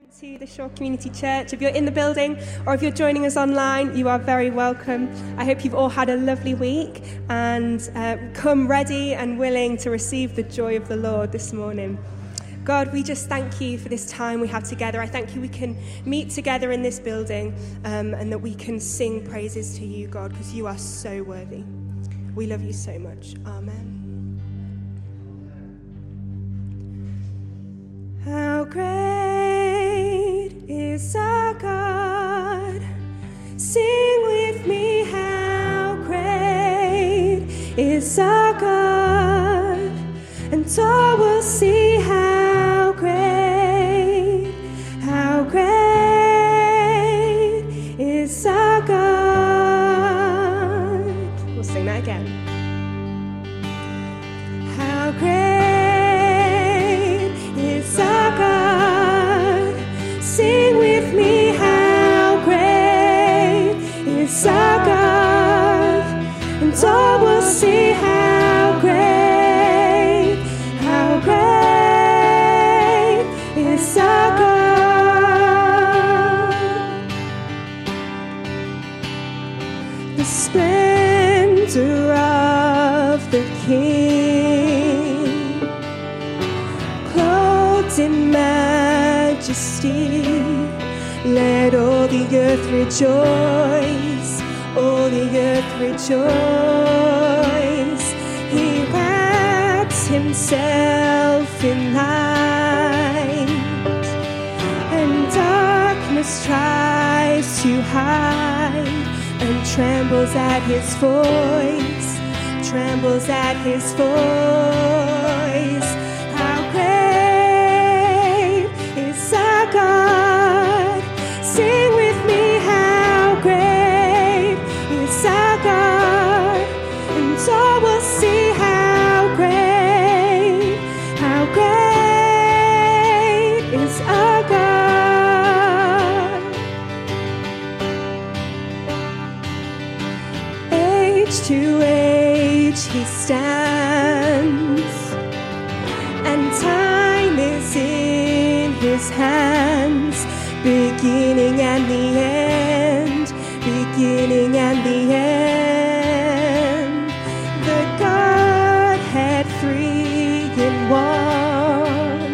To the Shore Community Church. If you're in the building or if you're joining us online, you are very welcome. I hope you've all had a lovely week and come ready and willing to receive the joy of the Lord this morning. God, we just thank you for this time we have together. I thank you we can meet together in this building and that we can sing praises to you, God, because you are so worthy. We love you so much. Amen. How great is our God? Sing with me, how great is our God? And all will see how great is our God. We'll sing that again. How great our God, sing with me, how great is our God, and all will see how great is our God. The splendor of the King, in majesty, let all the earth rejoice, all the earth rejoice. He wraps himself in light, and darkness tries to hide, and trembles at his voice, trembles at his voice. God, sing with me, how great is our God, and all will see how great is our God. Age to age he stands, and time is in his hands, beginning and the end, beginning and the end. The Godhead three in one,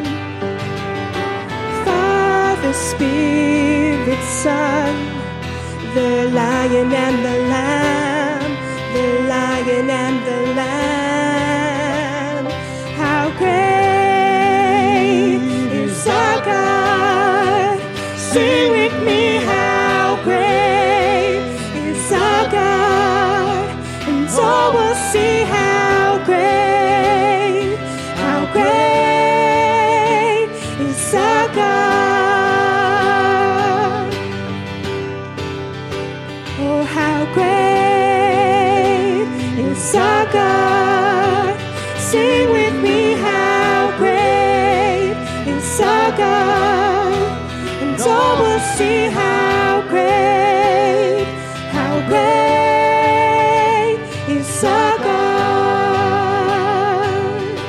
Father, Spirit, Son, the Lion and the Lamb, the Lion and the Lamb. How great is our God? Sing with me, how great is our God, and all will see how great is our God. Oh, how great is our God? Sing with me, how great is our God, and all will see how great is our God.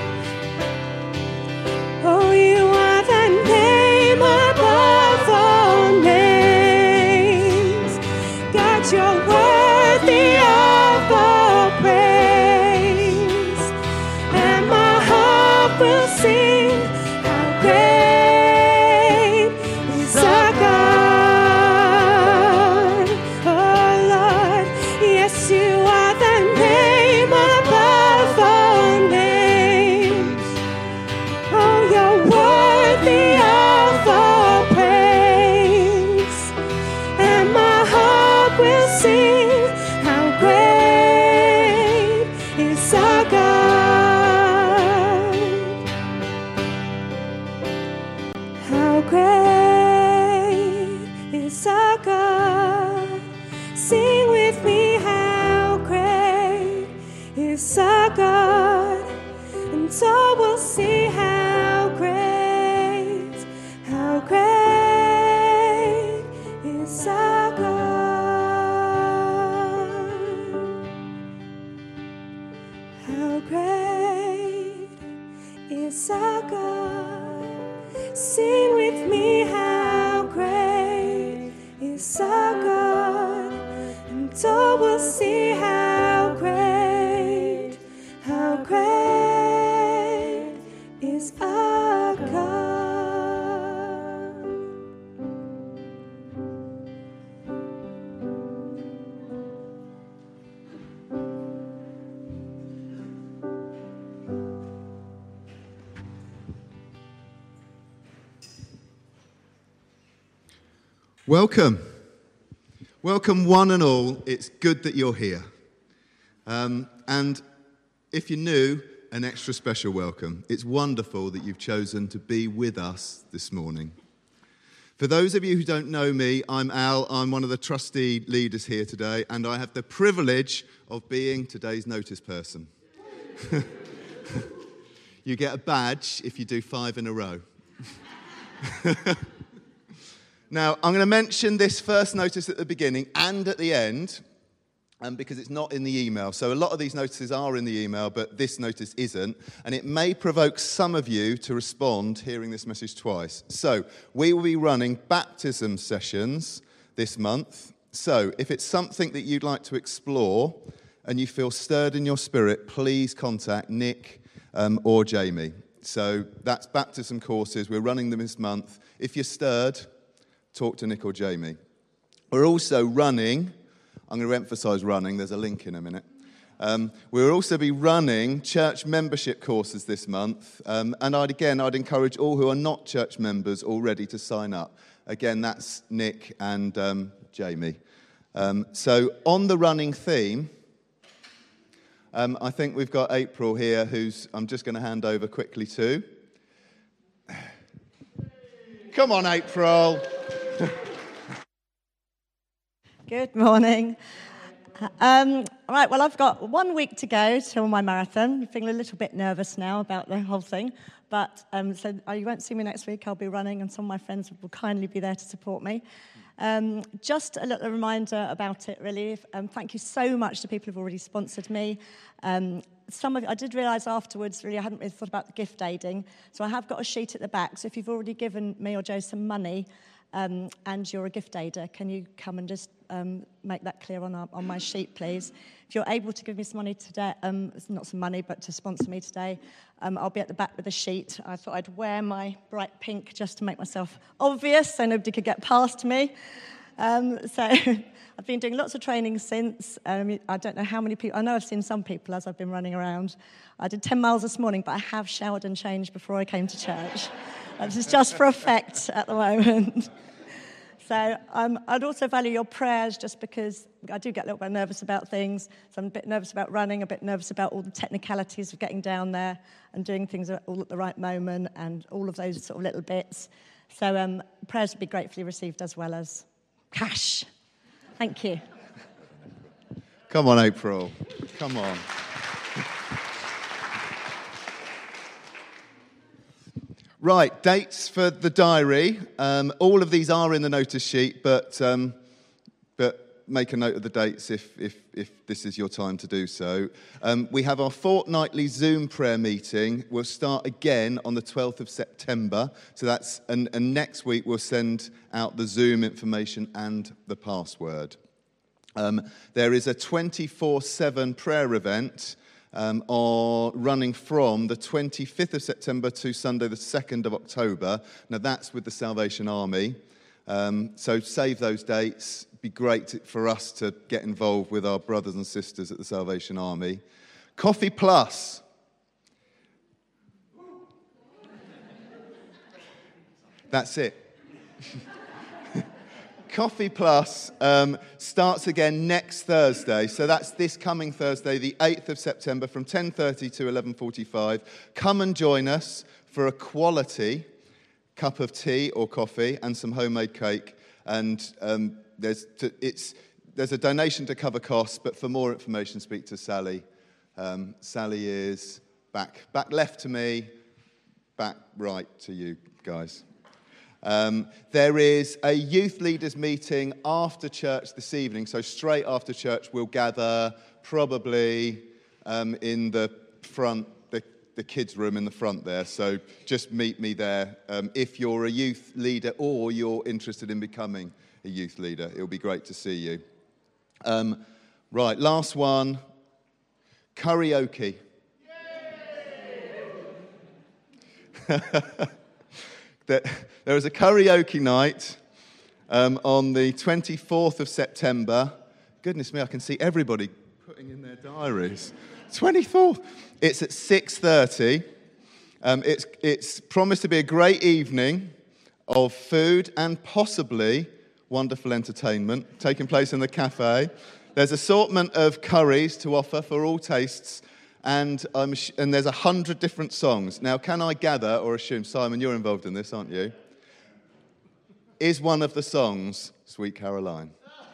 Oh, you are the name above all names. God, you're worthy of all praise, and my heart will sing how great is our God. Oh Lord, yes, you are the name above all names. Oh, you're worthy of all praise, and my heart will sing how great is our God. How great is our God? Sing with me, how great is our God, and all will see how great is our God. How great is our God? Sing with me, how Welcome. Welcome one and all. It's good that you're here. And if you're new, an extra special welcome. It's wonderful that you've chosen to be with us this morning. For those of you who don't know me, I'm Al. I'm one of the trustee leaders here today, and I have the privilege of being today's notice person. You get a badge if you do 5 in a row. Now, I'm going to mention this first notice at the beginning and at the end, because it's not in the email. So a lot of these notices are in the email, but this notice isn't. And it may provoke some of you to respond hearing this message twice. So we will be running baptism sessions this month. So if it's something that you'd like to explore and you feel stirred in your spirit, please contact Nick or Jamie. So that's baptism courses. We're running them this month. If you're stirred, talk to Nick or Jamie. We're also running, I'm going to emphasise running, there's a link in a minute. We'll also be running church membership courses this month. And I'd encourage all who are not church members already to sign up. Again, that's Nick and Jamie. So on the running theme, I think we've got April here, who's I'm just going to hand over quickly to. Come on, April. Good morning. Right, well, I've got 1 week to go till my marathon. I'm feeling a little bit nervous now about the whole thing. But so you won't see me next week. I'll be running, and some of my friends will kindly be there to support me. Just a little reminder about it, really. Thank you so much to people who've already sponsored me. I did realise afterwards, really, I hadn't really thought about the gift aiding. So I have got a sheet at the back. So if you've already given me or Joe some money, and you're a gift aider, can you come and just make that clear on my sheet, please? If you're able to give me some money today, not some money, but to sponsor me today, I'll be at the back with a sheet. I thought I'd wear my bright pink just to make myself obvious so nobody could get past me. So I've been doing lots of training since. I don't know how many people. I know I've seen some people as I've been running around. I did 10 miles this morning, but I have showered and changed before I came to church. This is just for effect at the moment. So I'd also value your prayers, just because I do get a little bit nervous about things. So I'm a bit nervous about running, a bit nervous about all the technicalities of getting down there and doing things all at the right moment and all of those sort of little bits. So prayers would be gratefully received, as well as cash. Thank you. Come on, April. Come on. Right, dates for the diary. All of these are in the notice sheet, but make a note of the dates if this is your time to do so. We have our fortnightly Zoom prayer meeting. We'll start again on the 12th of September. So that's and next week we'll send out the Zoom information and the password. There is a 24/7 prayer event running from the 25th of September to Sunday the 2nd of October. Now that's with the Salvation Army. So save those dates. It'd be great for us to get involved with our brothers and sisters at the Salvation Army. Coffee Plus. That's it. Coffee Plus starts again next Thursday. So that's this coming Thursday, the 8th of September, from 10:30 to 11:45. Come and join us for a quality cup of tea or coffee and some homemade cake. And there's a donation to cover costs, but for more information, speak to Sally. Sally is back left to me, back right to you guys. There is a youth leaders meeting after church this evening. So straight after church, we'll gather probably in the front, the kids' room in the front there. So just meet me there if you're a youth leader or you're interested in becoming a youth leader. It'll be great to see you. Right, last one, karaoke. There is a karaoke night on the 24th of September. Goodness me, I can see everybody putting in their diaries. 24th. It's at 6:30. It's promised to be a great evening of food and possibly wonderful entertainment taking place in the cafe. There's assortment of curries to offer for all tastes, and there's 100 different songs. Now, can I gather or assume, Simon, you're involved in this, aren't you? Is one of the songs Sweet Caroline?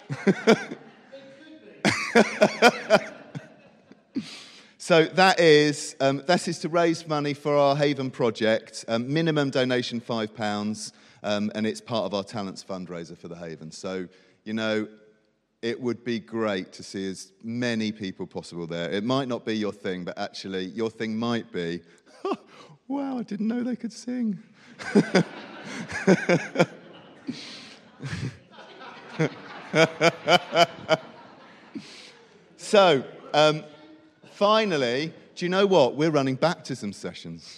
So this is to raise money for our Haven project. Minimum donation £5, and it's part of our Talents fundraiser for the Haven. So, it would be great to see as many people possible there. It might not be your thing, but actually your thing might be, wow, I didn't know they could sing. So, finally, do you know what? We're running baptism sessions.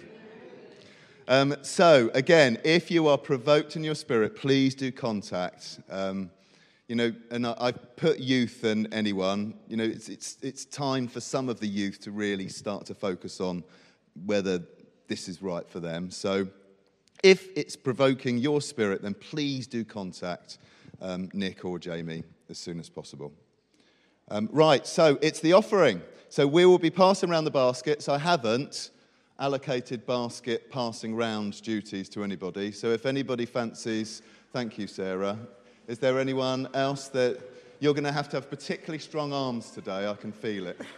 So, again, if you are provoked in your spirit, please do contact. And I've put youth and anyone. It's time for some of the youth to really start to focus on whether this is right for them. So, if it's provoking your spirit, then please do contact Nick or Jamie as soon as possible. Right, so it's the offering. So we will be passing around the baskets. I haven't allocated basket passing round duties to anybody. So if anybody fancies, thank you, Sarah. Is there anyone else that you're going to have particularly strong arms today? I can feel it.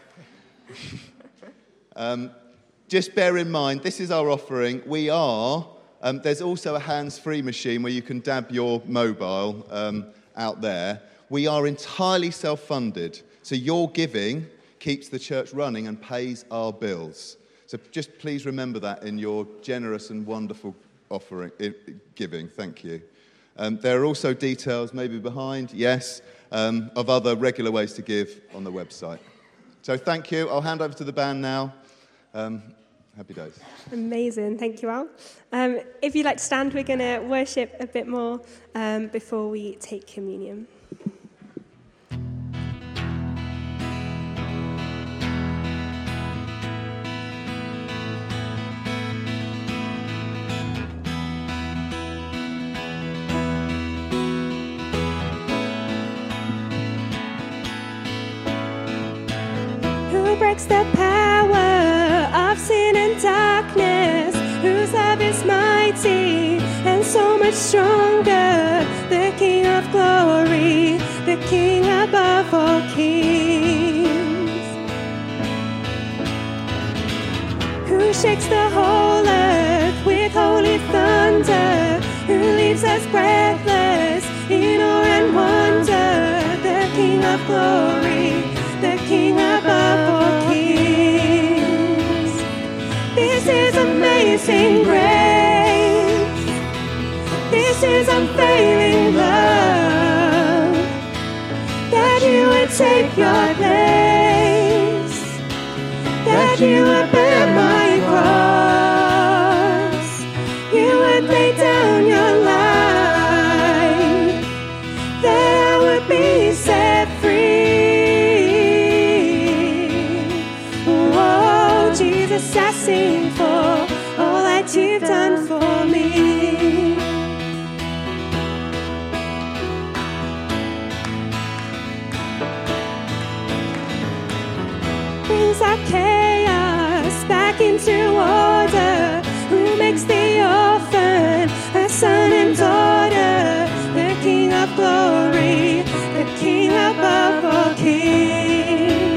Just bear in mind, this is our offering. There's also a hands-free machine where you can dab your mobile out there. We are entirely self-funded, so your giving keeps the church running and pays our bills. So just please remember that in your generous and wonderful giving. Thank you. There are also details maybe behind, of other regular ways to give on the website. So thank you. I'll hand over to the band now. Happy days. Amazing. Thank you, Al. If you'd like to stand, we're going to worship a bit more before we take communion. Who breaks the power of sin and darkness, whose love is mighty and so much stronger, the King of glory, the King above all kings, who shakes the whole earth with holy thunder, who leaves us breathless in awe and wonder, the King of glory, the King above all kings. This is amazing grace. This is unfailing love, that you would take your place, that you would bear my cross, you would lay down your life, that I would be set free. Jesus, I sing for all that you've done for me. Brings our chaos back into order, who makes the orphan a son and daughter, the King of glory, the King above all kings,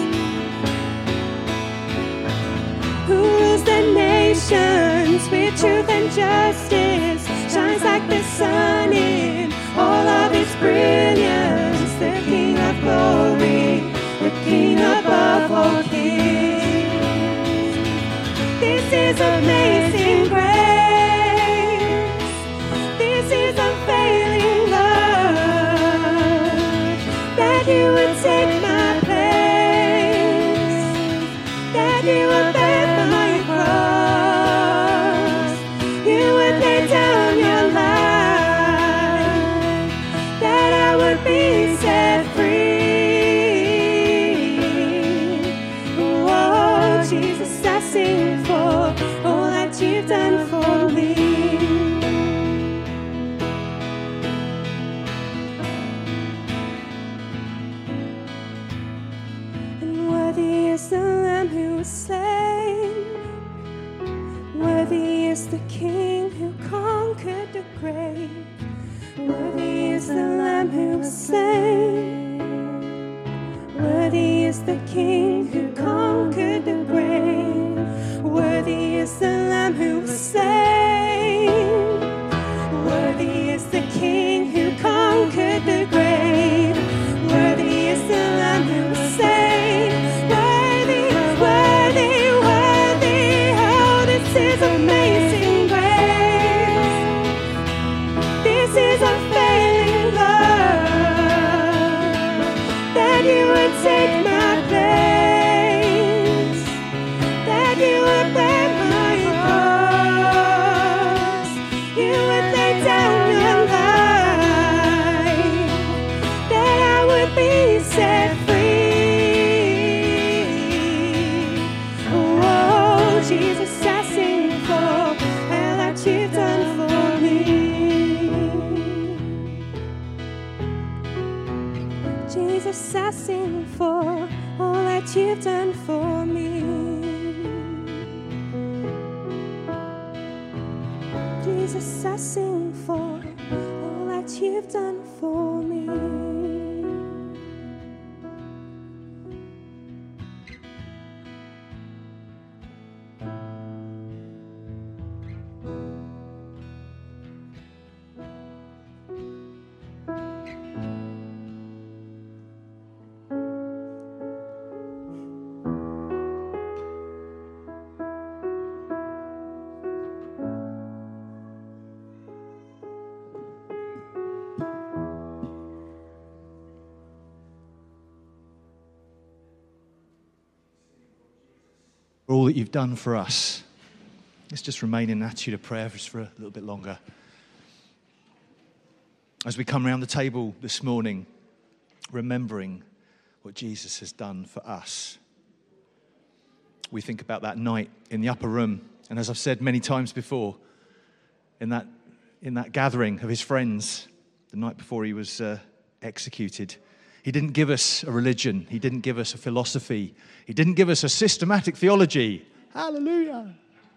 who rules the nations with truth and justice, shines like the sun in all of its brilliance, the King of glory, the King above all kings. This is amazing grace. This is unfailing love, that you would take my place, that you would bear my cross, you would lay down your life, that I would be set free. Oh, Jesus, I sing for all that you've done for me. grave. Worthy is the Lamb who was slain. Worthy is the King who conquered the grave. Worthy is the Lamb who was slain. Worthy is the King who conquered the grave. Worthy is the Lamb who was slain. Worthy, worthy, worthy. Oh, this is amazing grace. This is unfailing love, that you would take my place, that you would bear my cross, you would lay down your life, that I would be set free. Oh, Jesus, I sing for all that you've done for me. Jesus, I sing for all that you've done for me. Jesus, I sing for all that you've done for me. For all that you've done for us. Let's just remain in attitude of prayer just for a little bit longer. As we come around the table this morning, remembering what Jesus has done for us. We think about that night in the upper room, and as I've said many times before, in that gathering of his friends, the night before he was executed, he didn't give us a religion. He didn't give us a philosophy. He didn't give us a systematic theology. Hallelujah.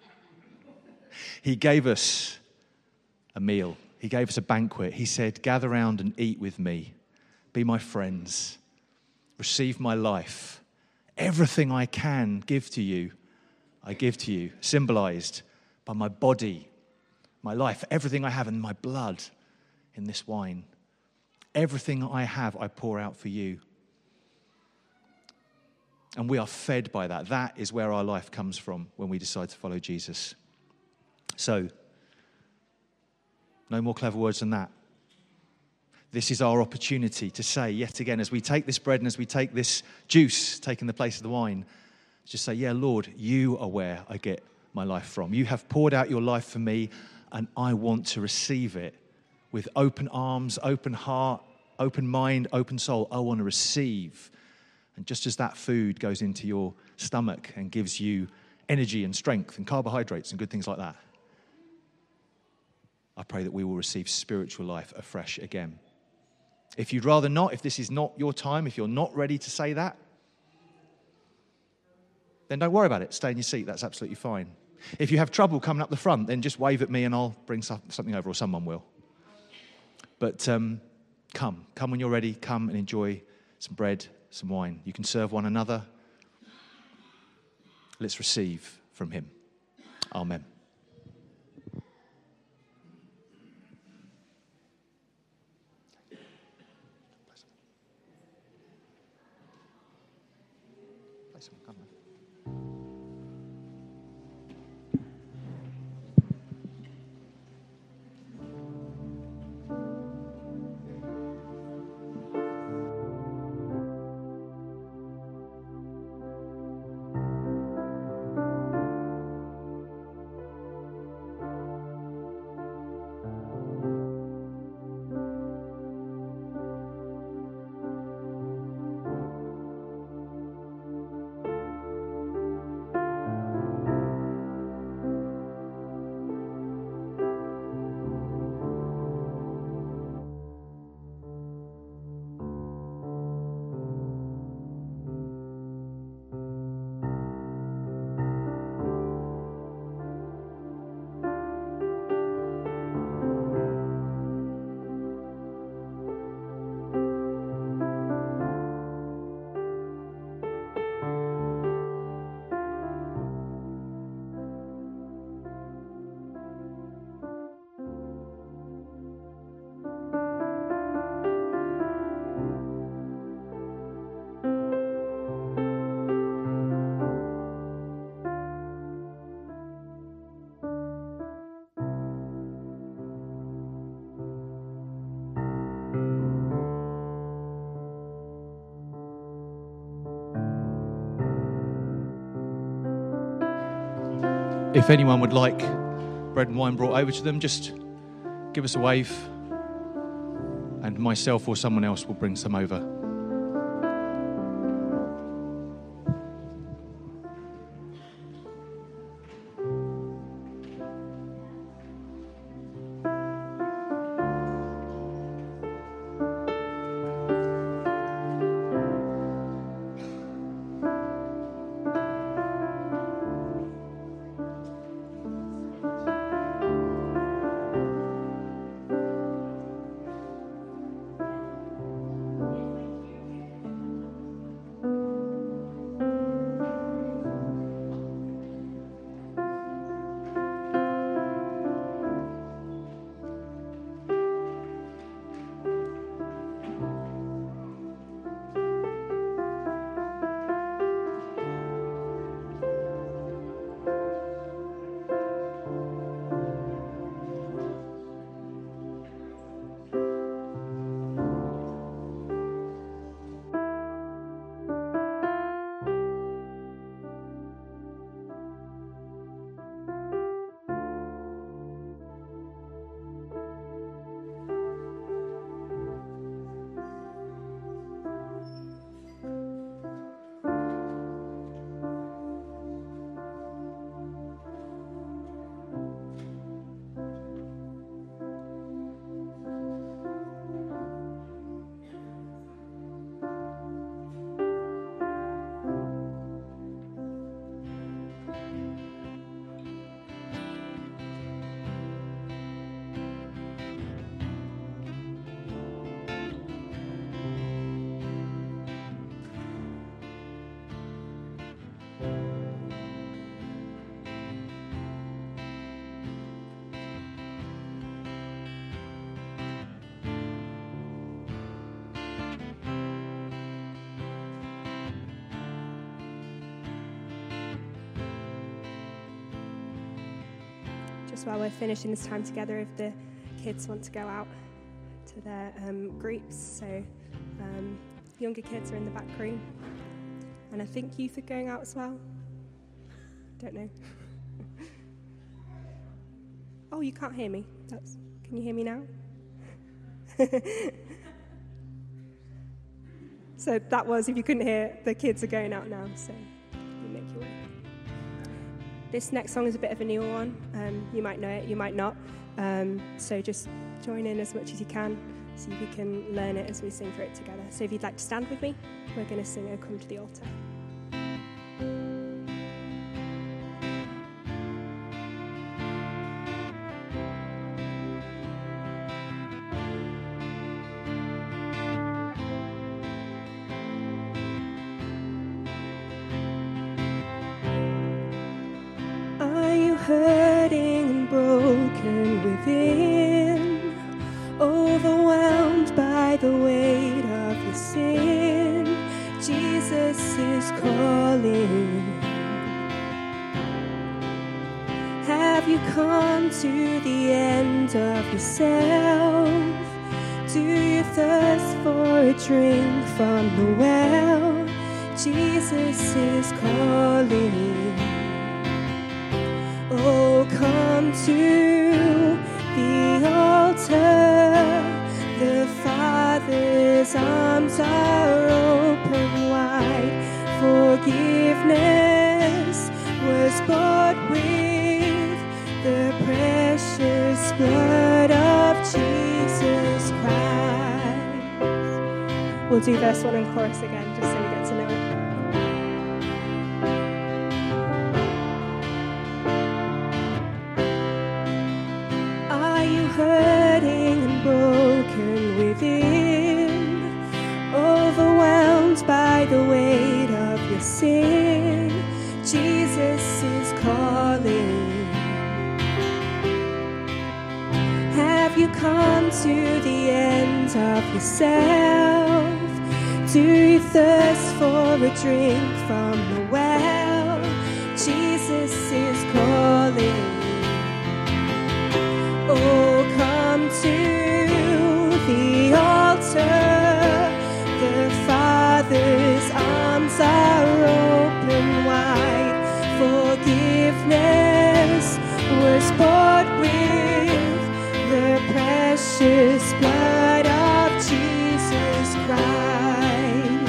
He gave us a meal. He gave us a banquet. He said, gather round and eat with me. Be my friends. Receive my life. Everything I can give to you, I give to you. Symbolized by my body, my life, everything I have, and my blood in this wine. Everything I have, I pour out for you. And we are fed by that. That is where our life comes from when we decide to follow Jesus. So, no more clever words than that. This is our opportunity to say, yet again, as we take this bread and as we take this juice, taking the place of the wine, just say, yeah, Lord, you are where I get my life from. You have poured out your life for me, and I want to receive it with open arms, open heart, open mind, open soul. I want to receive. And just as that food goes into your stomach and gives you energy and strength and carbohydrates and good things like that, I pray that we will receive spiritual life afresh again. If you'd rather not, if this is not your time, if you're not ready to say that, then don't worry about it. Stay in your seat. That's absolutely fine. If you have trouble coming up the front, then just wave at me and I'll bring something over, or someone will. But come when you're ready. Come and enjoy some bread, some wine. You can serve one another. Let's receive from him. Amen. if anyone would like bread and wine brought over to them, just give us a wave, and myself or someone else will bring some over. Just while we're finishing this time together, if the kids want to go out to their groups, so younger kids are in the back room, and I think youth are going out as well. Don't know. Oh, you can't hear me. Can you hear me now? So that was, if you couldn't hear, the kids are going out now, so you make your way. This next song is a bit of a newer one. You might know it, you might not. So just join in as much as you can, so we can learn it as we sing through it together. So if you'd like to stand with me, we're going to sing "O Come to the Altar." Hurting and broken within, overwhelmed by the weight of your sin, Jesus is calling. Have you come to the end of yourself? Do you thirst for a drink from the well? Jesus is calling. Oh, come to the altar. The Father's arms are open wide. Forgiveness was bought with the precious blood of Jesus Christ. We'll do verse 1 and chorus again, just so you get to know it. Hurting and broken within, overwhelmed by the weight of your sin, Jesus is calling. Have you come to the end of yourself? Do you thirst for a drink from the well? Jesus is calling. Oh, come to the altar. The Father's arms are open wide. Forgiveness precious blood of Jesus Christ.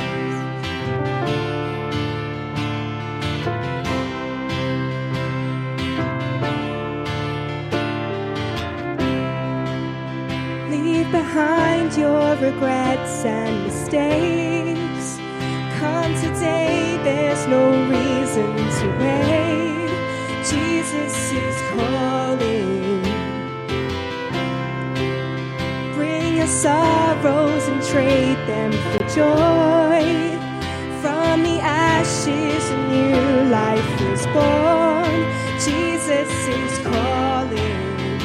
Leave behind your regrets and mistakes. Come today, there's no reason to wait. Jesus is calling. Bring your sorrows and trade them for joy. From the ashes a new life is born. Jesus is calling.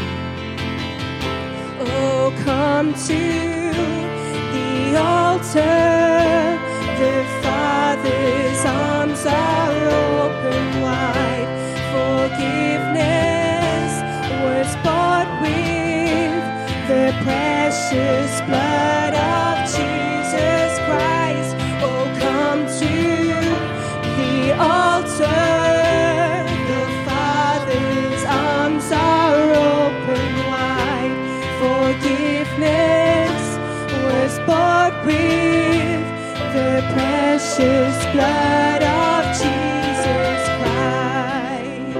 Oh, come to the altar. The Father's arms are open wide. Forgiveness was bought with the precious blood of Jesus Christ. Oh, come to the altar. The Father's arms are open wide. Forgiveness was bought with the precious blood of Jesus Christ.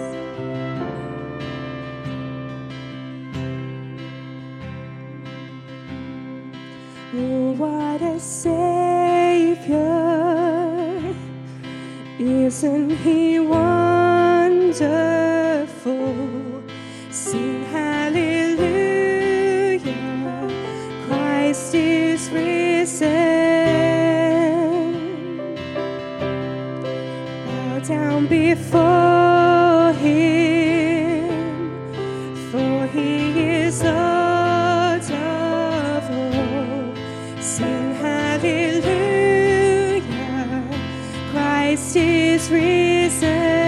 Oh, what a Savior! Isn't He wonderful? Sing hallelujah, Christ is risen. Bow down before Him, for He is Lord of all. Sing hallelujah, Christ is risen.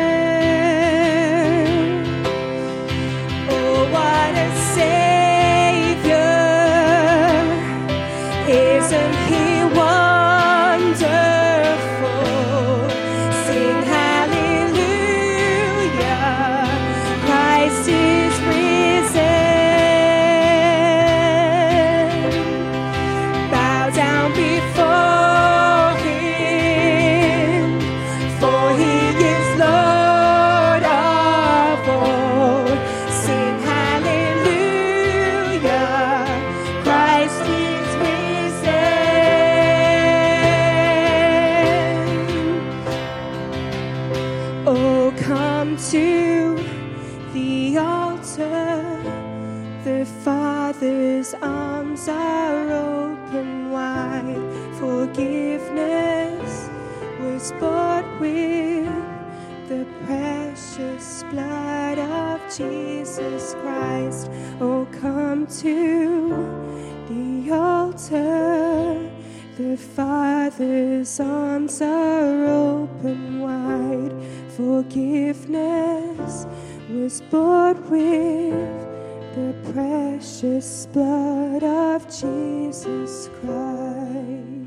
Oh, what a Savior! Isn't He wonderful? Sing hallelujah, Christ is risen. Bow down before Him, for He is Lord of all. Sing hallelujah, Christ is risen. Oh, come to the altar. The Father's arms are open wide. Forgiveness was bought with the precious blood of Jesus Christ. Oh, come to the altar. The Father's arms are open wide. Forgiveness was bought with the precious blood of Jesus Christ.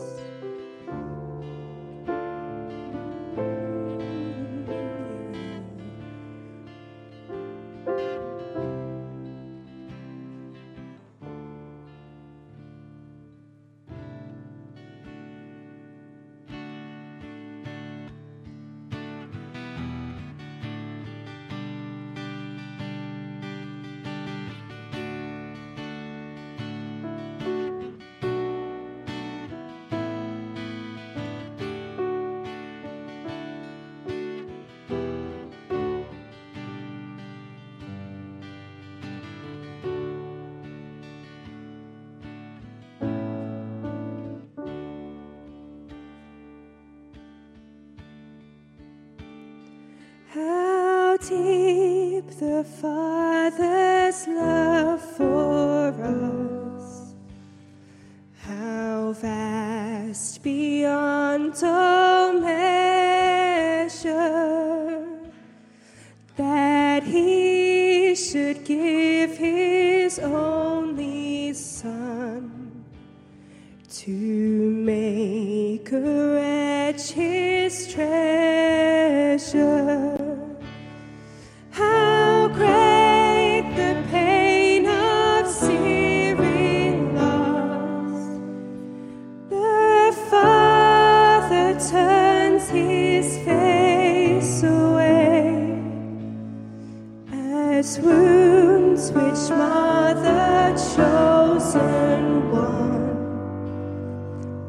How deep the Father's love for us, how vast beyond all measure, that He should give His only Son to make a wretch His treasure. How great the pain of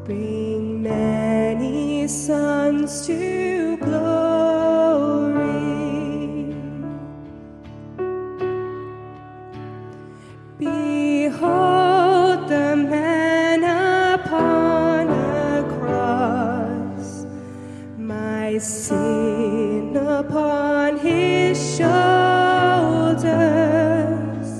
bring many sons to glory. Behold the man upon a cross, my sin upon his shoulders.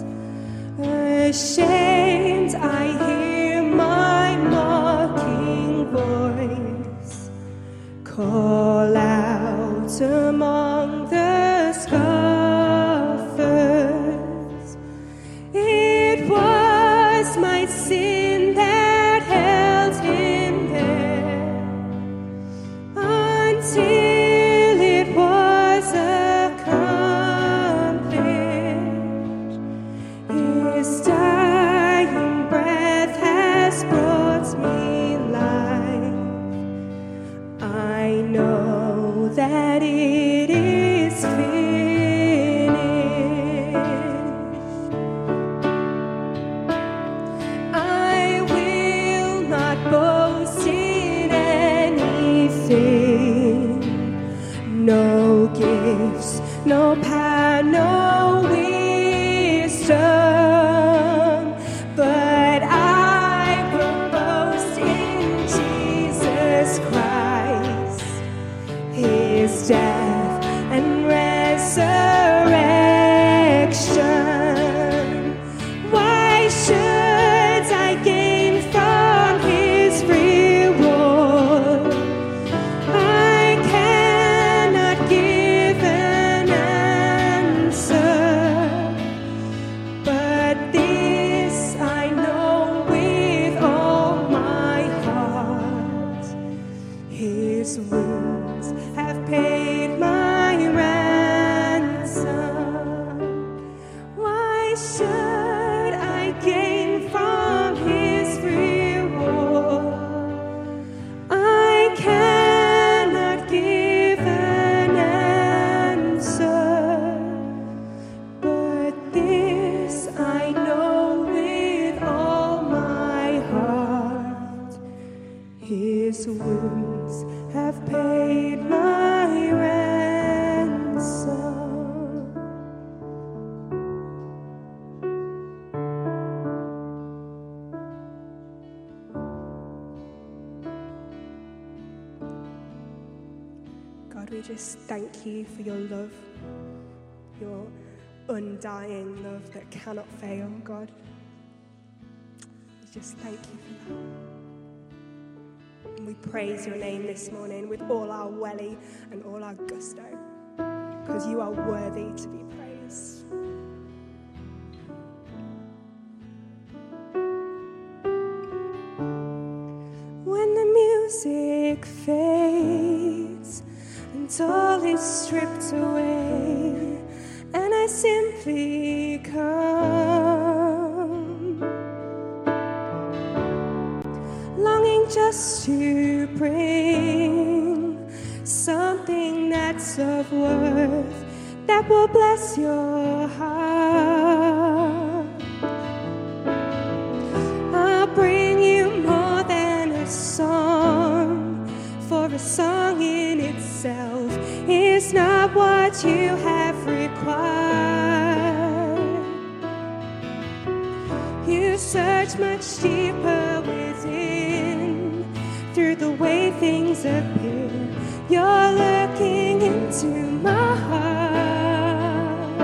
Ashamed, I hear my mocking voice call out among the scoffers. It was my sin that held him there until it was accomplished. His dying breath has brought me life. I know that it is finished. I will not boast in anything, no gifts, no power, no wisdom, but I will boast in Jesus Christ, his death and resurrection. Why should I gain from his reward? I cannot give an answer, but this I know with all my heart: his wounds have paid my ransom. Why should I gain from his reward? I cannot give an answer, but this I know with all my heart: his wounds have paid my ransom. God, we just thank you for your love, your undying love that cannot fail, God. We just thank you for that. And we praise your name this morning with all our welly and all our gusto, because you are worthy to be praised. When the music fades and all is stripped away, and I simply come, longing just to bring something that's of worth that will bless your heart. I'll bring you more than a song, for a song in itself is not what you have required. You search much deeper within, through the way things appear. You're looking into my heart.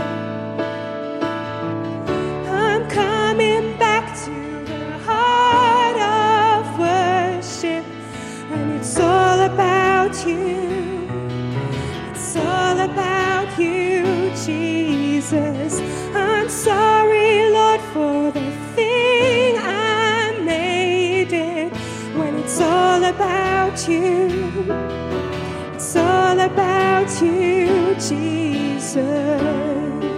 I'm coming back to the heart of worship, and it's all about you. It's all about you, Jesus. I'm sorry, Lord, for the thing I made it, when it's all about you. It's all about you, Jesus.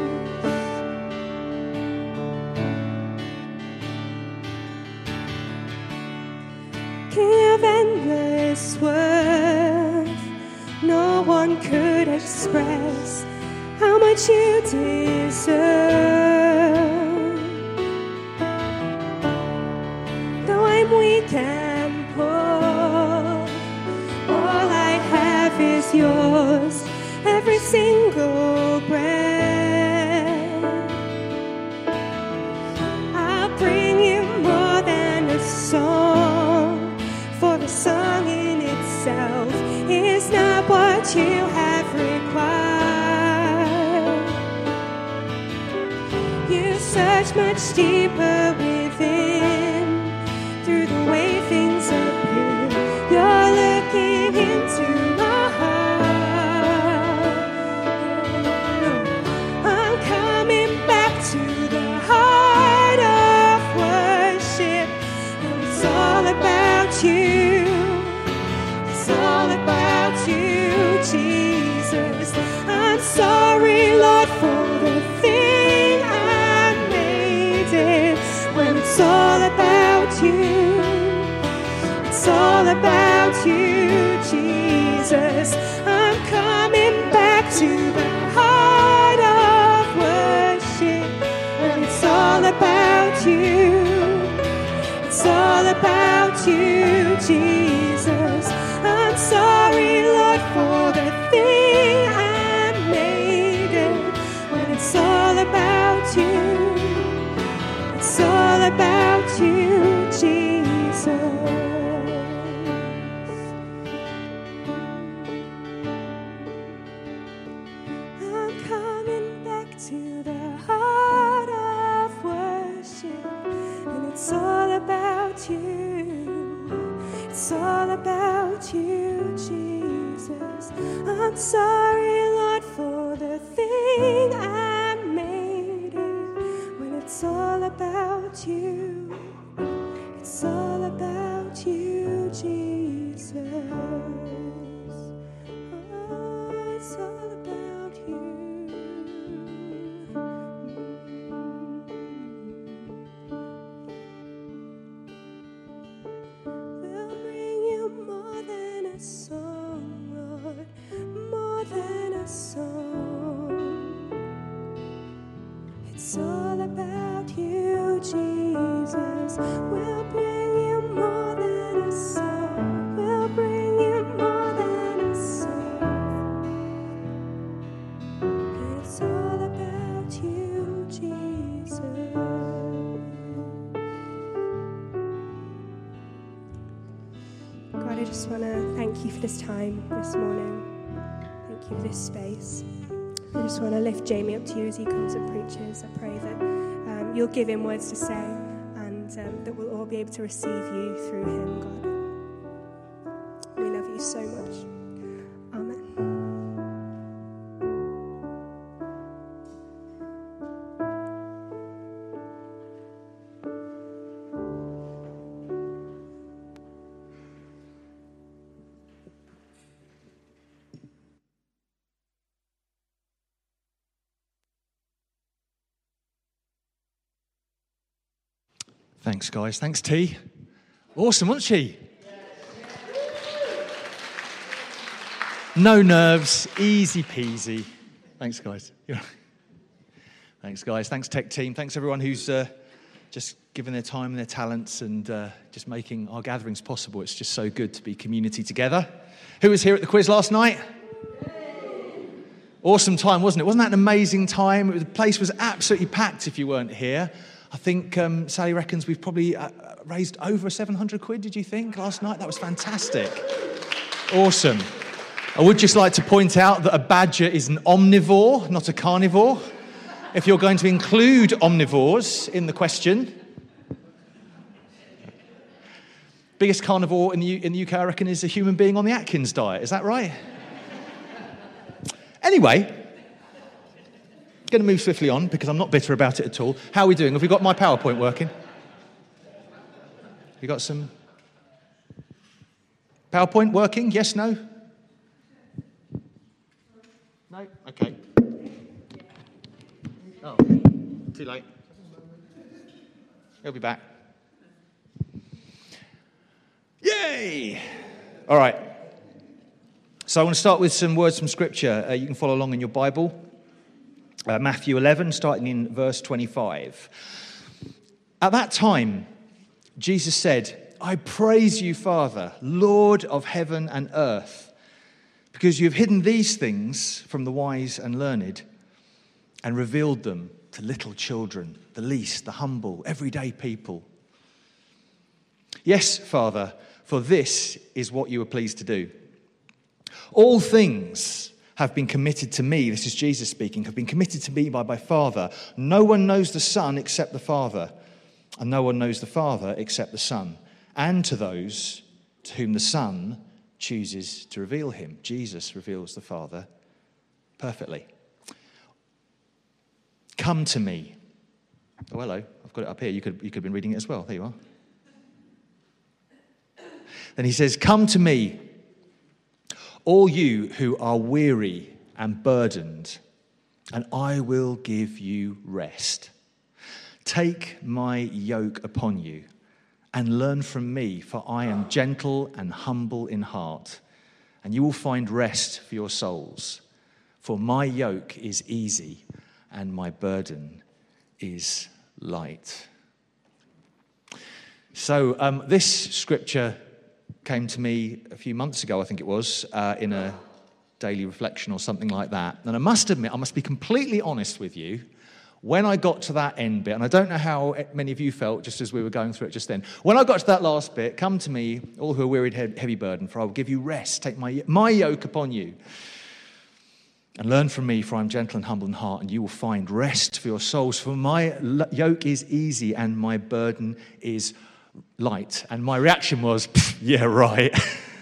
King of endless worth, no one could express how much you deserve. Though I'm weak and poor, is yours, every single breath. I'll bring you more than a song, for the song in itself is not what you have required. You search much deeper within, through the way things appear. You're looking into my heart. I'm coming back to the heart of worship, and it's all about you. It's all about you, Jesus. I'm sorry, Lord, for the thing I made it, when it's all about you. It's all about you, Jesus. I'm coming back to the heart of worship, and it's all about you. It's all about you, Jesus. I'm sorry, Lord, for the thing I made it, when it's all about you. It's all about you, Jesus. To the heart of worship, and it's all about you. It's all about you, Jesus. I'm sorry, Lord, for the thing I made it, when it's all about you. It's all about you, Jesus. Oh, it's all about you. It's all about you, Jesus. We'll bring you more than a song. We'll bring you more than a song. It's all about you, Jesus. God, I just want to thank you for this time this morning. Thank you for this space. I just want to lift Jamie up to you as he comes and preaches. I pray that you'll give him words to say, and that we'll all be able to receive you through him, God. We love you so much. Amen. Thanks, guys. Thanks, T. Awesome, wasn't she? No nerves, easy peasy. Thanks, guys. Thanks, guys. Thanks, tech team. Thanks, everyone who's just given their time and their talents and just making our gatherings possible. It's just so good to be community together. Who was here at the quiz last night? Awesome time, wasn't it? Wasn't that an amazing time? The place was absolutely packed if you weren't here. I think Sally reckons we've probably raised over 700 quid, did you think, last night? That was fantastic. Awesome. I would just like to point out that a badger is an omnivore, not a carnivore. If you're going to include omnivores in the question. Biggest carnivore in the UK, I reckon, is a human being on the Atkins diet. Is that right? Anyway, going to move swiftly on because I'm not bitter about it at all. How are we doing? Have we got my PowerPoint working? You got some PowerPoint working? Yes, no? No? Okay. Oh, too late. He'll be back. Yay! All right. So I want to start with some words from Scripture. You can follow along in your Bible. Matthew 11, starting in verse 25. At that time, Jesus said, I praise you, Father, Lord of heaven and earth, because you have hidden these things from the wise and learned and revealed them to little children, the least, the humble, everyday people. Yes, Father, for this is what you were pleased to do. All things have been committed to me, this is Jesus speaking, have been committed to me by my Father. No one knows the Son except the Father, and no one knows the Father except the Son, and to those to whom the Son chooses to reveal him. Jesus reveals the Father perfectly. Come to me. Oh, hello, I've got it up here. You could have been reading it as well. There you are. Then he says, come to me, all you who are weary and burdened, and I will give you rest. Take my yoke upon you and learn from me, for I am gentle and humble in heart, and you will find rest for your souls. For my yoke is easy and my burden is light. So this scripture came to me a few months ago, I think it was, in a daily reflection or something like that. And I must admit, I must be completely honest with you, when I got to that end bit, and I don't know how many of you felt just as we were going through it just then. When I got to that last bit, come to me, all who are wearied, heavy burden, for I will give you rest. Take my yoke upon you and learn from me, for I am gentle and humble in heart, and you will find rest for your souls. For my yoke is easy and my burden is light. And my reaction was, yeah, right.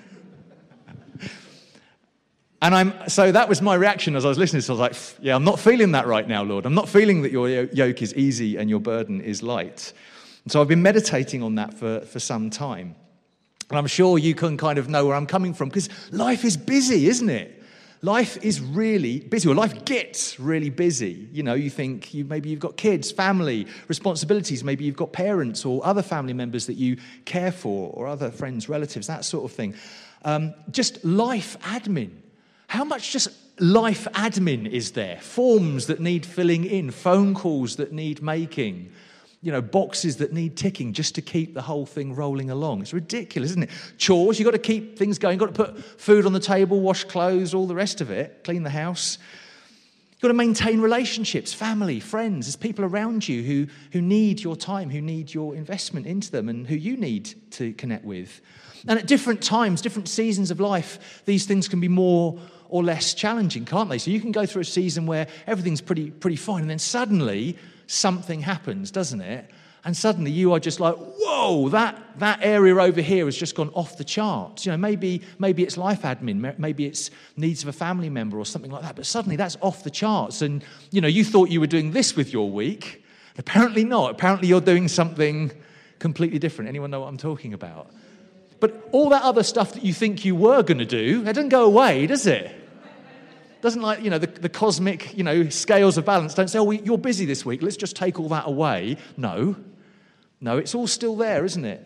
And so that was my reaction as I was listening. So I was like, yeah, I'm not feeling that right now, Lord. I'm not feeling that your yoke is easy and your burden is light. And so I've been meditating on that for some time. And I'm sure you can kind of know where I'm coming from, because life is busy, isn't it? Life is really busy, or life gets really busy. You know, you think maybe you've got kids, family, responsibilities. Maybe you've got parents or other family members that you care for, or other friends, relatives, that sort of thing. Just life admin. How much just life admin is there? Forms that need filling in, phone calls that need making, boxes that need ticking just to keep the whole thing rolling along. It's ridiculous, isn't it? Chores, you've got to keep things going. You've got to put food on the table, wash clothes, all the rest of it, clean the house. You've got to maintain relationships, family, friends. There's people around you who need your time, who need your investment into them, and who you need to connect with. And at different times, different seasons of life, these things can be more or less challenging, can't they? So you can go through a season where everything's pretty fine, and then suddenly something happens, doesn't it? And suddenly you are just like, whoa, that area over here has just gone off the charts. Maybe it's life admin, maybe it's needs of a family member or something like that, but suddenly that's off the charts. And, you thought you were doing this with your week. Apparently not. Apparently you're doing something completely different. Anyone know what I'm talking about? But all that other stuff that you think you were going to do, it doesn't go away, does it? Doesn't the cosmic, scales of balance don't say, oh, you're busy this week, let's just take all that away. No, it's all still there, isn't it?